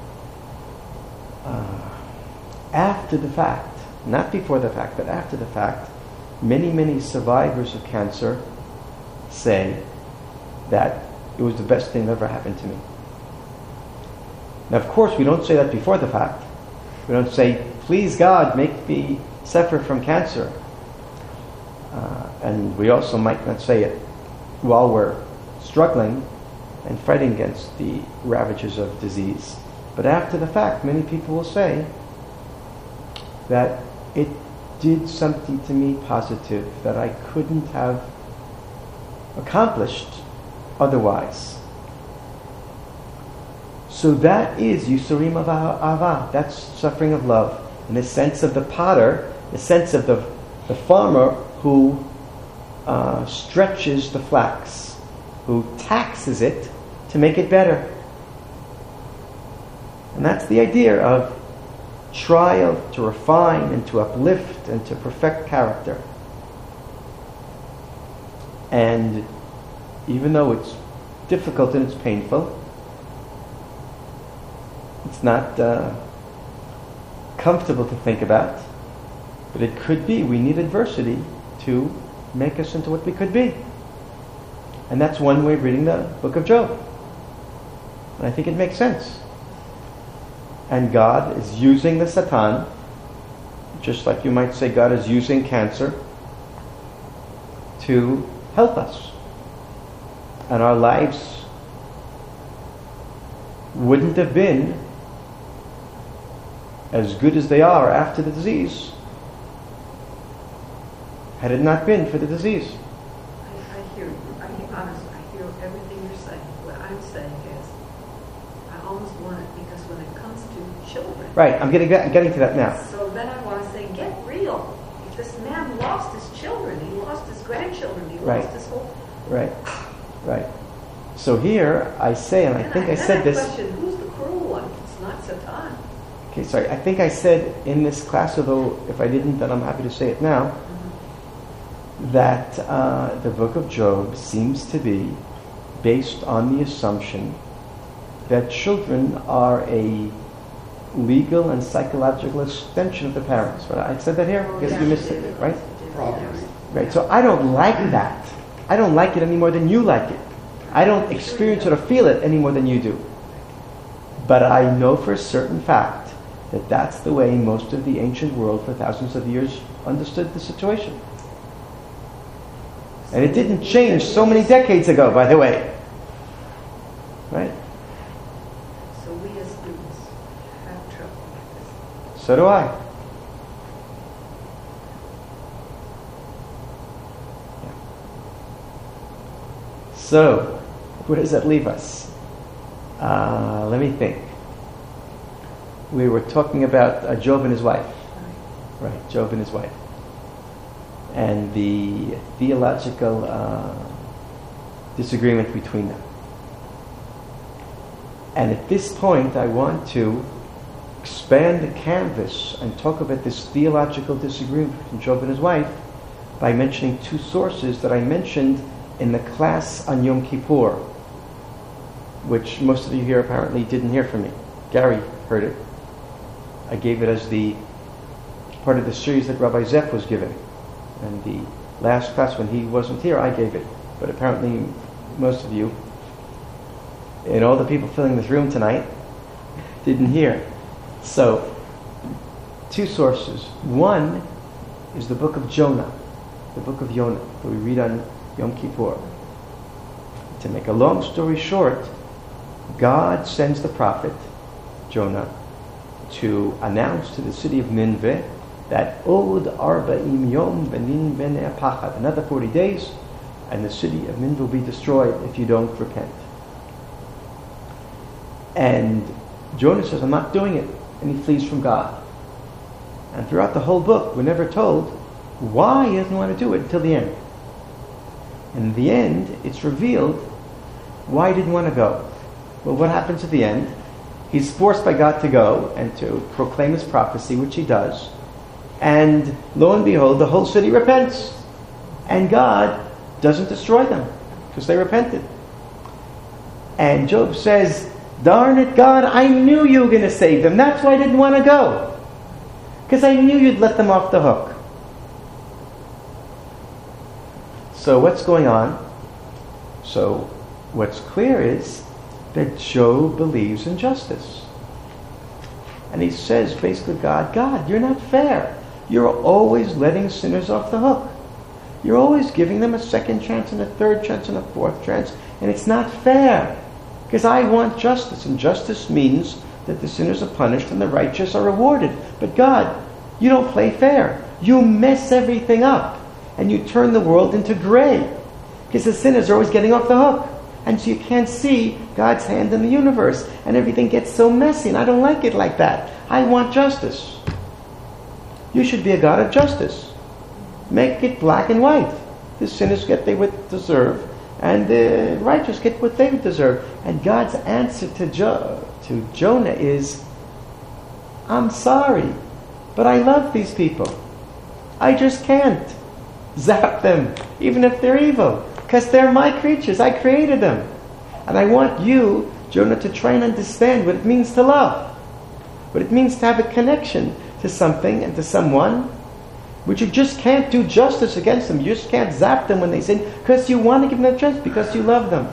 uh, after the fact, not before the fact, but after the fact, many, many survivors of cancer say that it was the best thing that ever happened to me. Now, of course, we don't say that before the fact. We don't say, please God, make me suffer from cancer. Uh, and we also might not say it while we're struggling and fighting against the ravages of disease. But after the fact, many people will say that it did something to me positive that I couldn't have accomplished otherwise. So that is Yisurim of Ahava. That's suffering of love. In the sense of the potter, the sense of the, the farmer who uh, stretches the flax, who taxes it to make it better. And that's the idea of trial to refine and to uplift and to perfect character. And even though it's difficult and it's painful, it's not uh, comfortable to think about, but it could be. We need adversity to make us into what we could be. And that's one way of reading the book of Job. And I think it makes sense. And God is using the Satan, just like you might say God is using cancer, to help us. And our lives wouldn't have been as good as they are after the disease had it not been for the disease. I, I hear you. I hear, honestly, I hear everything you're saying. What I'm saying is, I almost want it because when it comes to children. Right, I'm getting, I'm getting to that now. So then I want to say, get real. If this man lost his children, he lost his grandchildren, he Right. lost his whole... Right, right. So here I say, and I And think I, then said this. question, who's the cruel one? It's not Satan. Okay, sorry. I think I said in this class, although if I didn't, then I'm happy to say it now, that uh, the book of Job seems to be based on the assumption that children are a legal and psychological extension of the parents. But I said that here? Guess you missed it, right? Probably. Right. So I don't like that. I don't like it any more than you like it. I don't experience it or feel it any more than you do. But I know for a certain fact that that's the way most of the ancient world for thousands of years understood the situation. And it didn't change so many decades ago, by the way. Right? So we as students have trouble with this. So do I. So, where does that leave us? Uh, let me think. We were talking about uh, Job and his wife. Right, Job and his wife. And the theological uh, disagreement between them. And at this point, I want to expand the canvas and talk about this theological disagreement between Job and his wife by mentioning two sources that I mentioned in the class on Yom Kippur, which most of you here apparently didn't hear from me. Gary heard it. I gave it as the part of the series that Rabbi Zepp was giving. And the last class when he wasn't here, I gave it. But apparently most of you, and all the people filling this room tonight, didn't hear. So, two sources. One is the book of Jonah, the book of Jonah, that we read on Yom Kippur. To make a long story short, God sends the prophet, Jonah, to announce to the city of Nineveh that Od Arba'im Yom Benin Bene Pachad, another forty days, and the city of Nineveh will be destroyed if you don't repent. And Jonah says, I'm not doing it. And he flees from God. And throughout the whole book, we're never told why he doesn't want to do it until the end. And in the end, it's revealed why he didn't want to go. Well, what happens at the end? He's forced by God to go and to proclaim his prophecy, which he does. And lo and behold, the whole city repents. And God doesn't destroy them because they repented. And Job says, darn it, God, I knew you were going to save them. That's why I didn't want to go. Because I knew you'd let them off the hook. So what's going on? So what's clear is that Job believes in justice. And he says, basically, God, God, you're not fair. You're always letting sinners off the hook. You're always giving them a second chance and a third chance and a fourth chance. And it's not fair. Because I want justice, and justice means that the sinners are punished and the righteous are rewarded. But God, you don't play fair. You mess everything up, and you turn the world into gray. Because the sinners are always getting off the hook. And so you can't see God's hand in the universe, and everything gets so messy, and I don't like it like that. I want justice. You should be a God of justice. Make it black and white. The sinners get what they deserve, and the righteous get what they deserve. And God's answer to, jo- to Jonah is, I'm sorry, but I love these people. I just can't zap them, even if they're evil, because they're my creatures. I created them. And I want you, Jonah, to try and understand what it means to love. What it means to have a connection to something and to someone, which you just can't do justice against them. You just can't zap them when they sin, because you want to give them a chance, because you love them.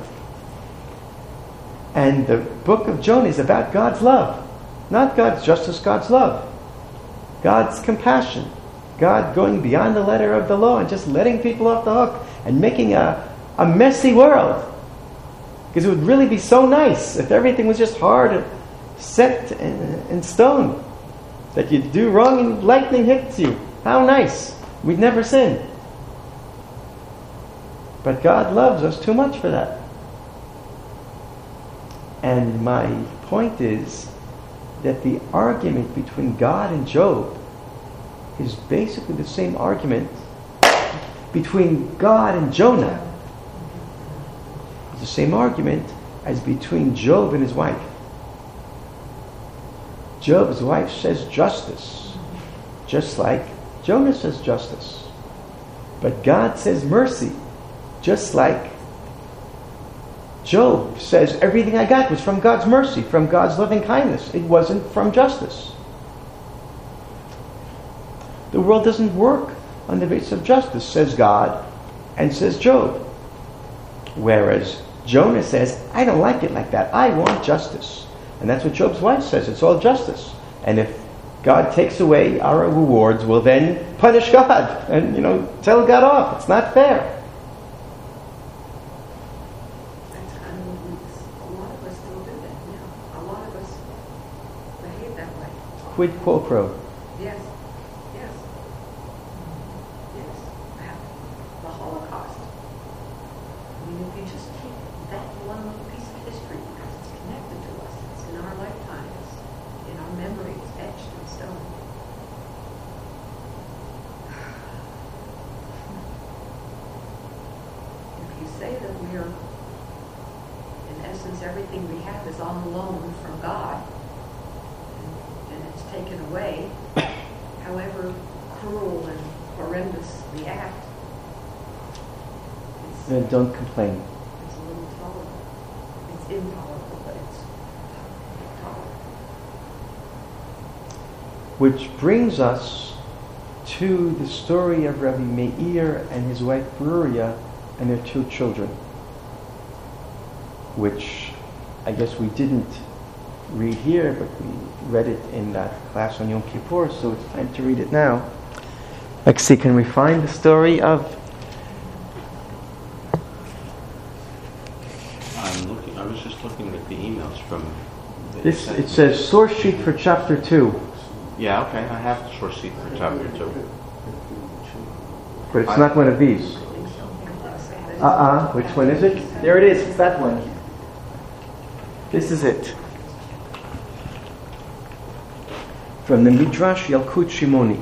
And the book of Jonah is about God's love. Not God's justice, God's love. God's compassion. God going beyond the letter of the law and just letting people off the hook and making a, a messy world. Because it would really be so nice if everything was just hard and set in, in stone. That you do wrong and lightning hits you. How nice. We'd never sin. But God loves us too much for that. And my point is that the argument between God and Job is basically the same argument between God and Jonah. It's the same argument as between Job and his wife. Job's wife says justice, just like Jonah says justice. But God says mercy, just like Job says everything I got was from God's mercy, from God's loving kindness. It wasn't from justice. The world doesn't work on the basis of justice, says God, and says Job. Whereas Jonah says, I don't like it like that. I want justice. And that's what Job's wife says. It's all justice. And if God takes away our rewards, we'll then punish God and, you know, tell God off. It's not fair. That's kind of what we, a lot of us still do that now. A lot of us behave that way. Quid quo pro. Yes. Yes. Yes. The Holocaust. I mean, if you just keep we're, in essence, everything we have is on loan from God, and, and it's taken away, however cruel and horrendous the act, it's, Then don't complain. it's a little tolerable. It's intolerable, but it's tolerable. Which brings us to the story of Rabbi Meir and his wife Bruria and their two children, which I guess we didn't read here, but we read it in that class on Yom Kippur, so it's time to read it now. Let's see, can we find the story of... I'm looking. I was just looking at the emails from. the- This, it says source sheet for chapter two, Yeah, okay. I have the source sheet for chapter two. but it's not one of these. Uh-uh, which one is it? There it is, it's that one. This is it. From the Midrash Yalkut Shimoni.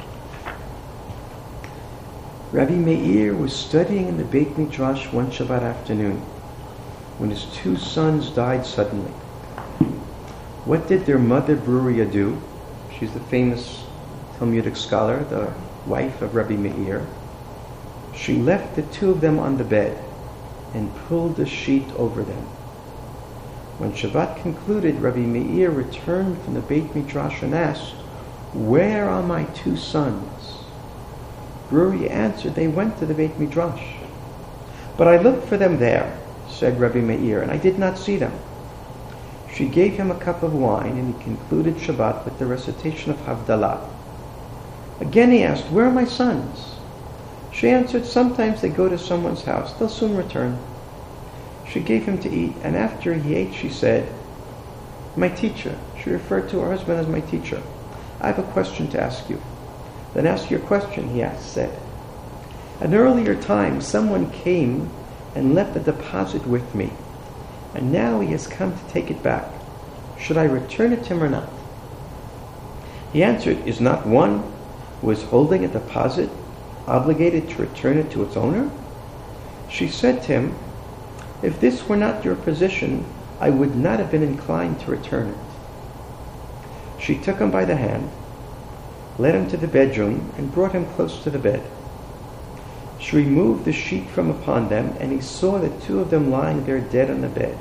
Rabbi Meir was studying in the Beit Midrash one Shabbat afternoon when his two sons died suddenly. What did their mother Bruria do? She's the famous Talmudic scholar, the wife of Rabbi Meir. She left the two of them on the bed and pulled a sheet over them. When Shabbat concluded, Rabbi Meir returned from the Beit Midrash and asked, "Where are my two sons?" Bruria answered, "They went to the Beit Midrash." "But I looked for them there," said Rabbi Meir, "and I did not see them." She gave him a cup of wine, and he concluded Shabbat with the recitation of Havdalah. Again he asked, "Where are my sons?" She answered, "Sometimes they go to someone's house. They'll soon return." She gave him to eat, and after he ate, she said, "My teacher," she referred to her husband as my teacher, "I have a question to ask you." "Then ask your question," he asked, said. "An earlier time, someone came and left a deposit with me, and now he has come to take it back. Should I return it to him or not?" He answered, "Is not one who is holding a deposit obligated to return it to its owner?" She said to him, "If this were not your position, I would not have been inclined to return it." She took him by the hand, led him to the bedroom, and brought him close to the bed. She removed the sheet from upon them, and he saw the two of them lying there dead on the bed.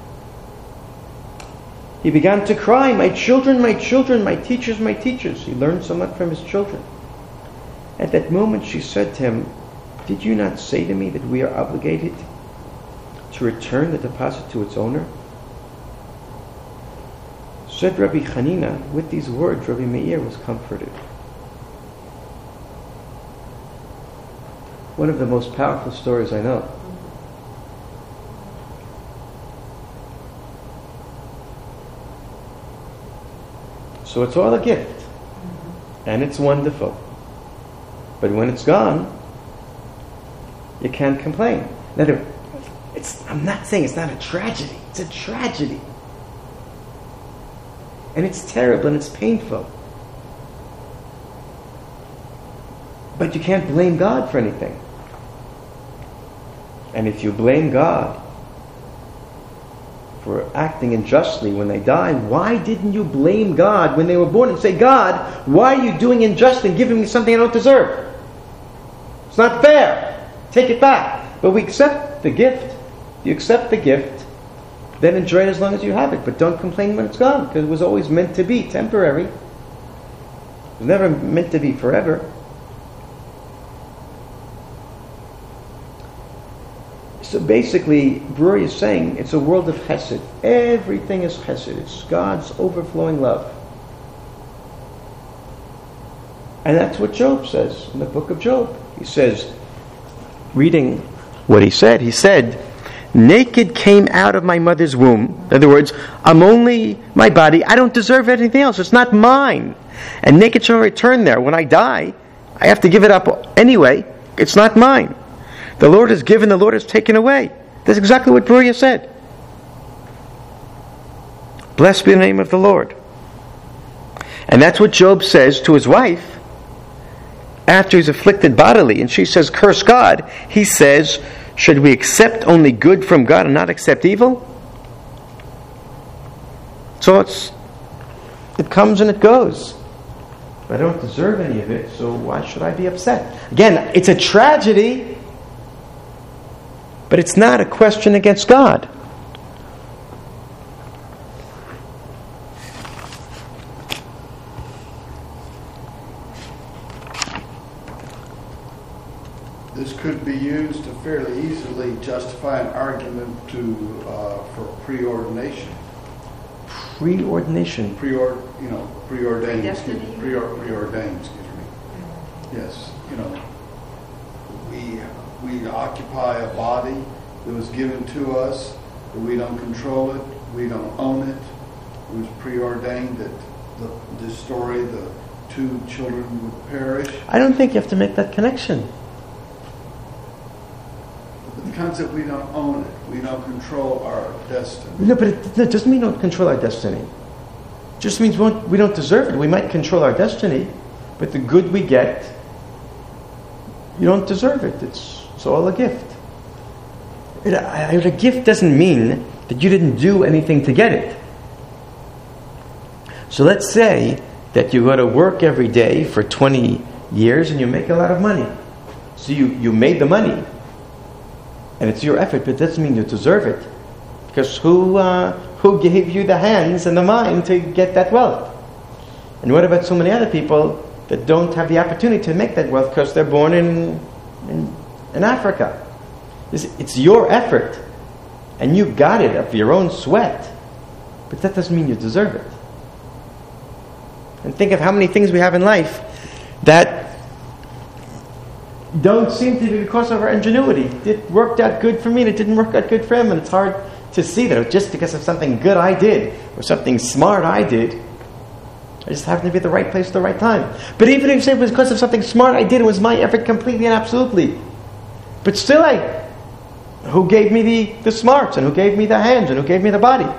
He began to cry, "My children, my children, my teachers, my teachers." He learned so much from his children. At that moment she said to him, "Did you not say to me that we are obligated to return the deposit to its owner?" Said Rabbi Hanina, with these words Rabbi Meir was comforted. One of the most powerful stories I know. So it's all a gift, and it's wonderful. But when it's gone, you can't complain. Now, it's, I'm not saying it's not a tragedy. It's a tragedy. And it's terrible and it's painful. But you can't blame God for anything. And if you blame God for acting unjustly when they die, why didn't you blame God when they were born and say, "God, why are you doing unjustly and giving me something I don't deserve? It's not fair. Take it back." But we accept the gift. You accept the gift, then enjoy it as long as you have it. But don't complain when it's gone, because it was always meant to be temporary. It was never meant to be forever. So basically, Bruria is saying it's a world of chesed. Everything is chesed. It's God's overflowing love. And that's what Job says in the book of Job. He says, reading what he said, he said, "Naked came out of my mother's womb." In other words, I'm only my body. I don't deserve anything else. It's not mine. And naked shall I return there. When I die, I have to give it up anyway. It's not mine. The Lord has given, the Lord has taken away. That's exactly what Bruria said. Blessed be the name of the Lord. And that's what Job says to his wife after he's afflicted bodily. And she says, "Curse God." He says, Should we accept only good from God and not accept evil? So it's, it comes and it goes. I don't deserve any of it, so why should I be upset? Again, it's a tragedy, but it's not a question against God. This could be used to fairly easily justify an argument to uh, for preordination. Preordination. Preord, you know, preordained. Excuse me, Predestined. preor, preordained. Excuse me. Yes, you know, we we occupy a body that was given to us, but we don't control it, we don't own it. It was preordained that the, this story, the two children would perish. I don't think you have to make that connection. The concept, we don't own it, we don't control our destiny. No, but it, it doesn't mean we don't control our destiny. It just means we don't, we don't deserve it. We might control our destiny, but the good we get, you don't deserve it. It's, it's all a gift. It, I, a gift doesn't mean that you didn't do anything to get it. So let's say that you go to work every day for twenty years and you make a lot of money. So you, you made the money. And it's your effort, but it doesn't mean you deserve it. Because who uh, who gave you the hands and the mind to get that wealth? And what about so many other people that don't have the opportunity to make that wealth because they're born in, in, in Africa? It's, it's your effort. And you got it of your own sweat. But that doesn't mean you deserve it. And think of how many things we have in life that don't seem to be because of our ingenuity. It worked out good for me and it didn't work out good for him, and it's hard to see that it was just because of something good I did or something smart I did. I just happened to be at the right place at the right time. But even if you say it was because of something smart I did, it was my effort completely and absolutely. But still, I, who gave me the, the smarts, and who gave me the hands, and who gave me the body?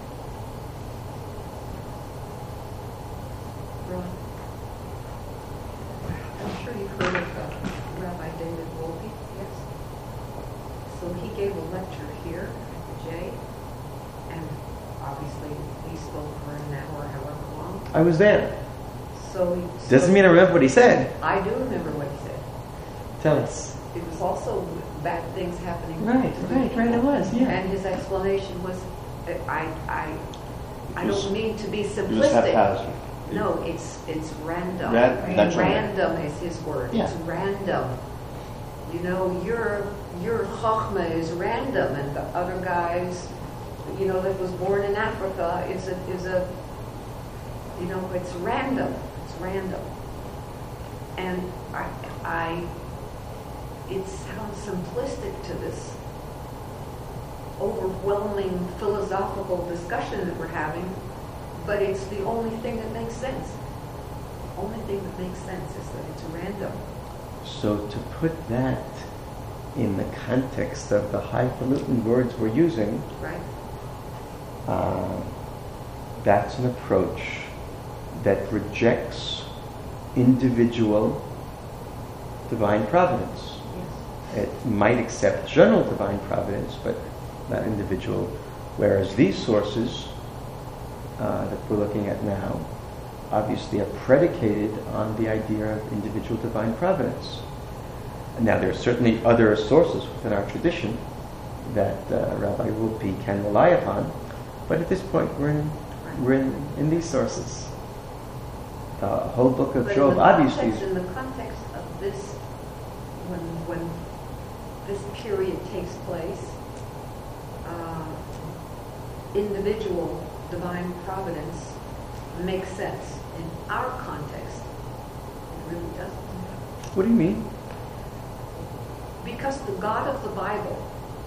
I was there. So, he, so Doesn't mean I remember what he said. I do remember what he said. Tell us. It was also bad things happening. Right, right, right. It was. Yeah. And his explanation was, I, I, I was- don't mean to be It was simplistic. haphazard. No, it's it's random. Ra- that's right. Random is his word. Yeah. It's random. You know, your your chokhmah is random, and the other guys, you know, that was born in Africa is a is a you know, it's random. It's random. And I, I, it sounds simplistic to this overwhelming philosophical discussion that we're having, but it's the only thing that makes sense. The only thing that makes sense is that it's random. So to put that in the context of the highfalutin words we're using, Right? uh, that's an approach that rejects individual divine providence. Yes. It might accept general divine providence, but not individual. Whereas these sources uh, that we're looking at now obviously are predicated on the idea of individual divine providence. And now there are certainly other sources within our tradition that uh, Rabbi Wolpe can rely upon, but at this point we're in, we're in, in these sources. The whole book of But Job in the obviously context, in the context of this, when when this period takes place, uh, individual divine providence makes sense. In our context, it really doesn't. What do you mean? Because the God of the Bible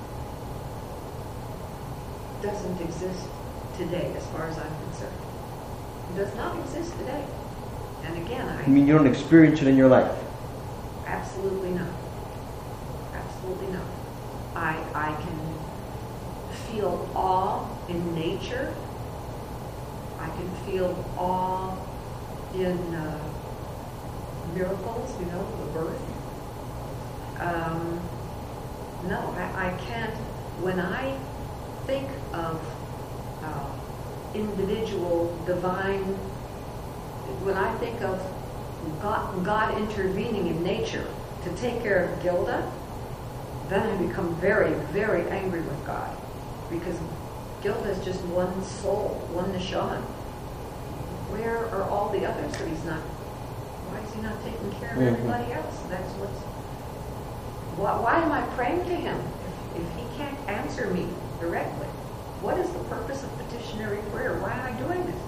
doesn't exist today, as far as I'm concerned. It does not exist today. And again, I... You mean you don't experience it in your life? Absolutely not. Absolutely not. I I can feel awe in nature. I can feel awe in uh, miracles, you know, the birth. Um, No, I, I can't. When I think of uh, individual divine, when I think of God, God intervening in nature to take care of Gilda, then I become very, very angry with God. Because Gilda is just one soul, one neshama. Where are all the others that he's not? Why is he not taking care of Mm-hmm. everybody else? That's what's. Why, why am I praying to him if, if he can't answer me directly? What is the purpose of petitionary prayer? Why am I doing this?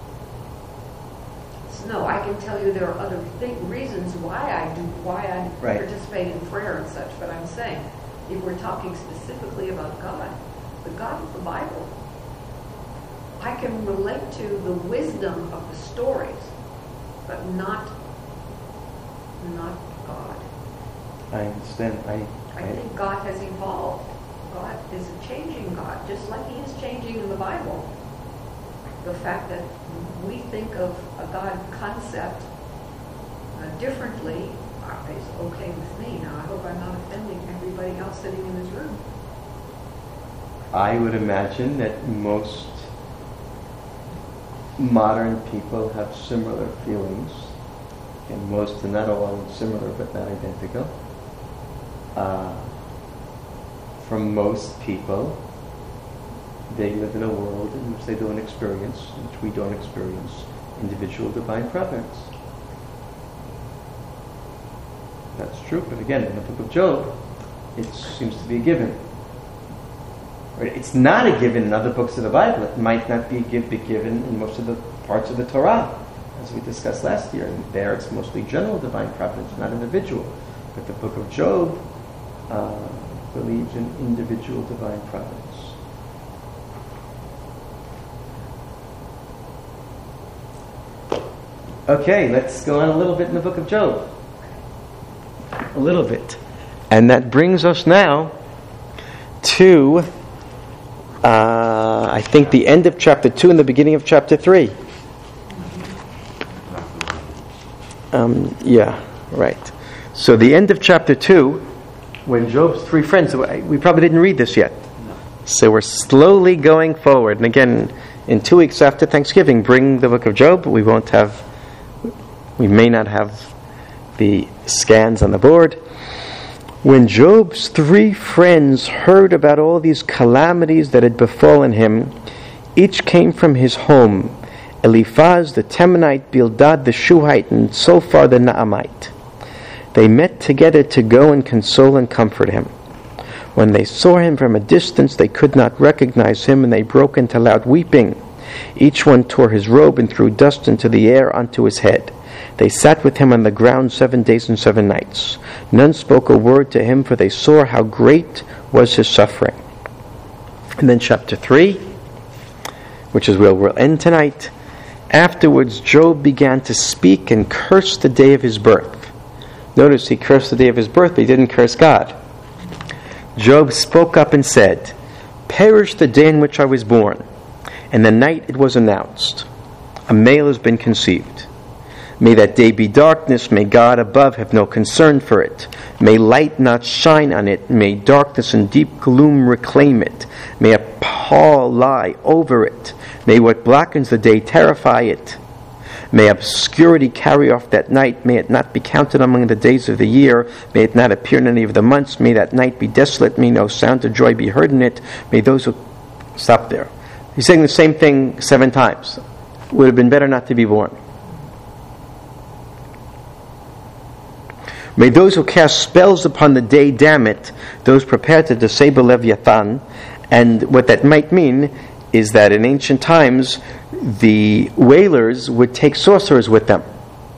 So, no, I can tell you there are other th- reasons why I do, why I Right. participate in prayer and such. But I'm saying, if we're talking specifically about God, the God of the Bible, I can relate to the wisdom of the stories, but not, not God. I understand. I, I think God has evolved. God is a changing God, just like he is changing in the Bible. The fact that we think of a God concept uh, differently uh, is okay with me. Now, I hope I'm not offending everybody else sitting in this room. I would imagine that most modern people have similar feelings, and most, and not all, similar but not identical. Uh, for most people, they live in a world in which they don't experience, which we don't experience, individual divine providence. That's true, but again, in the book of Job, it seems to be a given. Right? It's not a given in other books of the Bible. It might not be a give, be given in most of the parts of the Torah, as we discussed last year. And there it's mostly general divine providence, not individual. But the book of Job uh, believes in individual divine providence. Okay, let's go on a little bit in the book of Job. A little bit. And that brings us now to, uh, I think, the end of chapter two and the beginning of chapter three. Um, yeah, right. So the end of chapter two, when Job's three friends, we probably didn't read this yet. So we're slowly going forward. And again, in two weeks after Thanksgiving, bring the book of Job. We won't have, we may not have the scans on the board. When Job's three friends heard about all these calamities that had befallen him, each came from his home: Eliphaz the Temanite, Bildad the Shuhite, and Zophar the Naamite. They met together to go and console and comfort him. When they saw him from a distance, they could not recognize him, and they broke into loud weeping. Each one tore his robe and threw dust into the air onto his head. They sat with him on the ground seven days and seven nights. None spoke a word to him, for they saw how great was his suffering. And then chapter three, which is where we'll end tonight. Afterwards, Job began to speak and curse the day of his birth. Notice he cursed the day of his birth, but he didn't curse God. Job spoke up and said, "Perish the day in which I was born, and the night it was announced. A male has been conceived. May that day be darkness. May God above have no concern for it. May light not shine on it. May darkness and deep gloom reclaim it. May a pall lie over it. May what blackens the day terrify it. May obscurity carry off that night. May it not be counted among the days of the year. May it not appear in any of the months. May that night be desolate. May no sound of joy be heard in it. May those who..." Stop there. He's saying the same thing seven times. Would have been better not to be born. May those who cast spells upon the day damn it, those prepared to disable Leviathan. And what that might mean is that in ancient times, the whalers would take sorcerers with them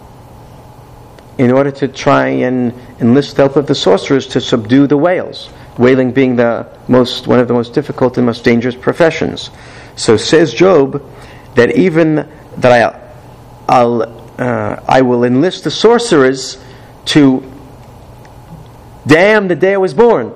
in order to try and enlist the help of the sorcerers to subdue the whales. Whaling being the most one of the most difficult and most dangerous professions. So says Job that even that I, I'll uh, I will enlist the sorcerers to damn the day I was born.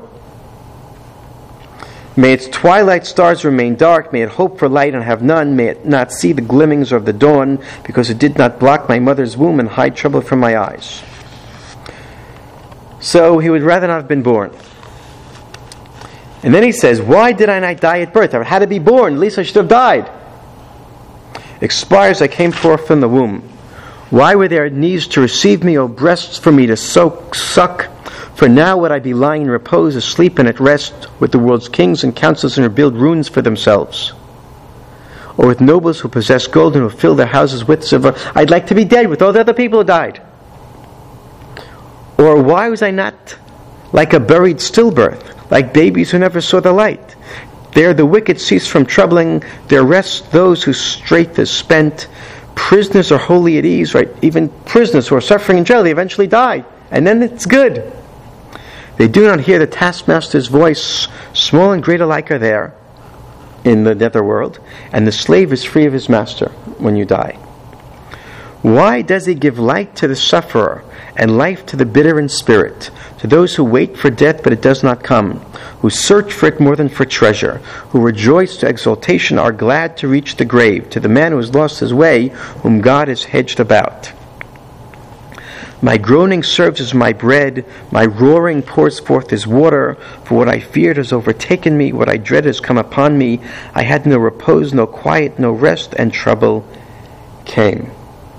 May its twilight stars remain dark. May it hope for light and have none. May it not see the gleamings of the dawn, because it did not block my mother's womb and hide trouble from my eyes. So he would rather not have been born. And then he says, why did I not die at birth? I had to be born. At least I should have died. Expires, I came forth from the womb. Why were there knees to receive me, O breasts for me to soak, suck? For now would I be lying in repose, asleep and at rest, with the world's kings and counselors and who build ruins for themselves. Or with nobles who possess gold and who fill their houses with silver. I'd like to be dead with all the other people who died. Or why was I not like a buried stillbirth, like babies who never saw the light? There the wicked cease from troubling, there rest those whose strength is spent. Prisoners are wholly at ease, right? Even prisoners who are suffering in jail, they eventually die. And then it's good. They do not hear the taskmaster's voice. Small and great alike are there in the netherworld. And the slave is free of his master when you die. Why does he give light to the sufferer and life to the bitter in spirit, to those who wait for death but it does not come, who search for it more than for treasure, who rejoice to exaltation, are glad to reach the grave, to the man who has lost his way, whom God has hedged about? My groaning serves as my bread, my roaring pours forth as water, for what I feared has overtaken me, what I dread has come upon me. I had no repose, no quiet, no rest, and trouble came.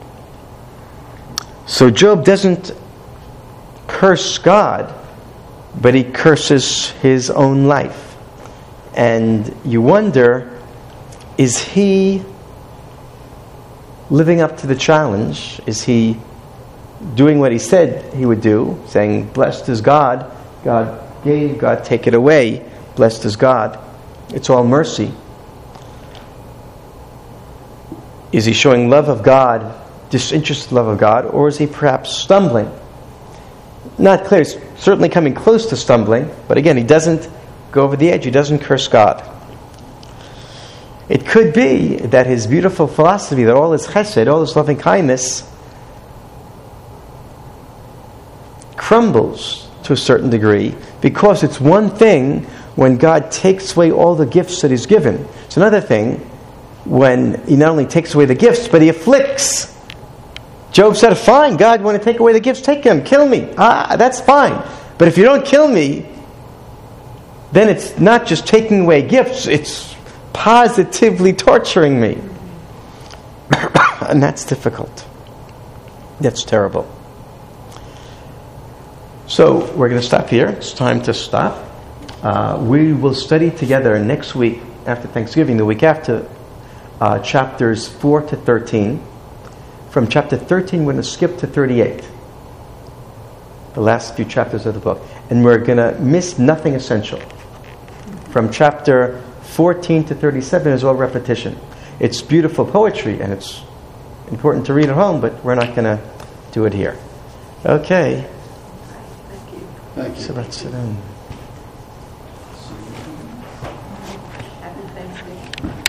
So Job doesn't curse God, but he curses his own life. And you wonder, is he living up to the challenge? Is he doing what he said he would do, saying, blessed is God, God gave, God take it away, blessed is God, it's all mercy? Is he showing love of God, disinterested love of God, or is he perhaps stumbling? Not clear. He's certainly coming close to stumbling, but again, he doesn't go over the edge. He doesn't curse God. It could be that his beautiful philosophy, that all his chesed, all his loving kindness, crumbles to a certain degree, because it's one thing when God takes away all the gifts that he's given. It's another thing when he not only takes away the gifts, but he afflicts. Job said, fine, God, you want to take away the gifts, take them, kill me. Ah, that's fine. But if you don't kill me, then it's not just taking away gifts, it's positively torturing me. And that's difficult. That's terrible. So we're going to stop here. It's time to stop. Uh, we will study together next week, after Thanksgiving, the week after, uh, chapters four to thirteen. From chapter thirteen, we're going to skip to thirty-eight. The last few chapters of the book. And we're going to miss nothing essential. From chapter fourteen to thirty-seven is all repetition. It's beautiful poetry, and it's important to read at home, but we're not going to do it here. Okay. Thank you. So let's sit down.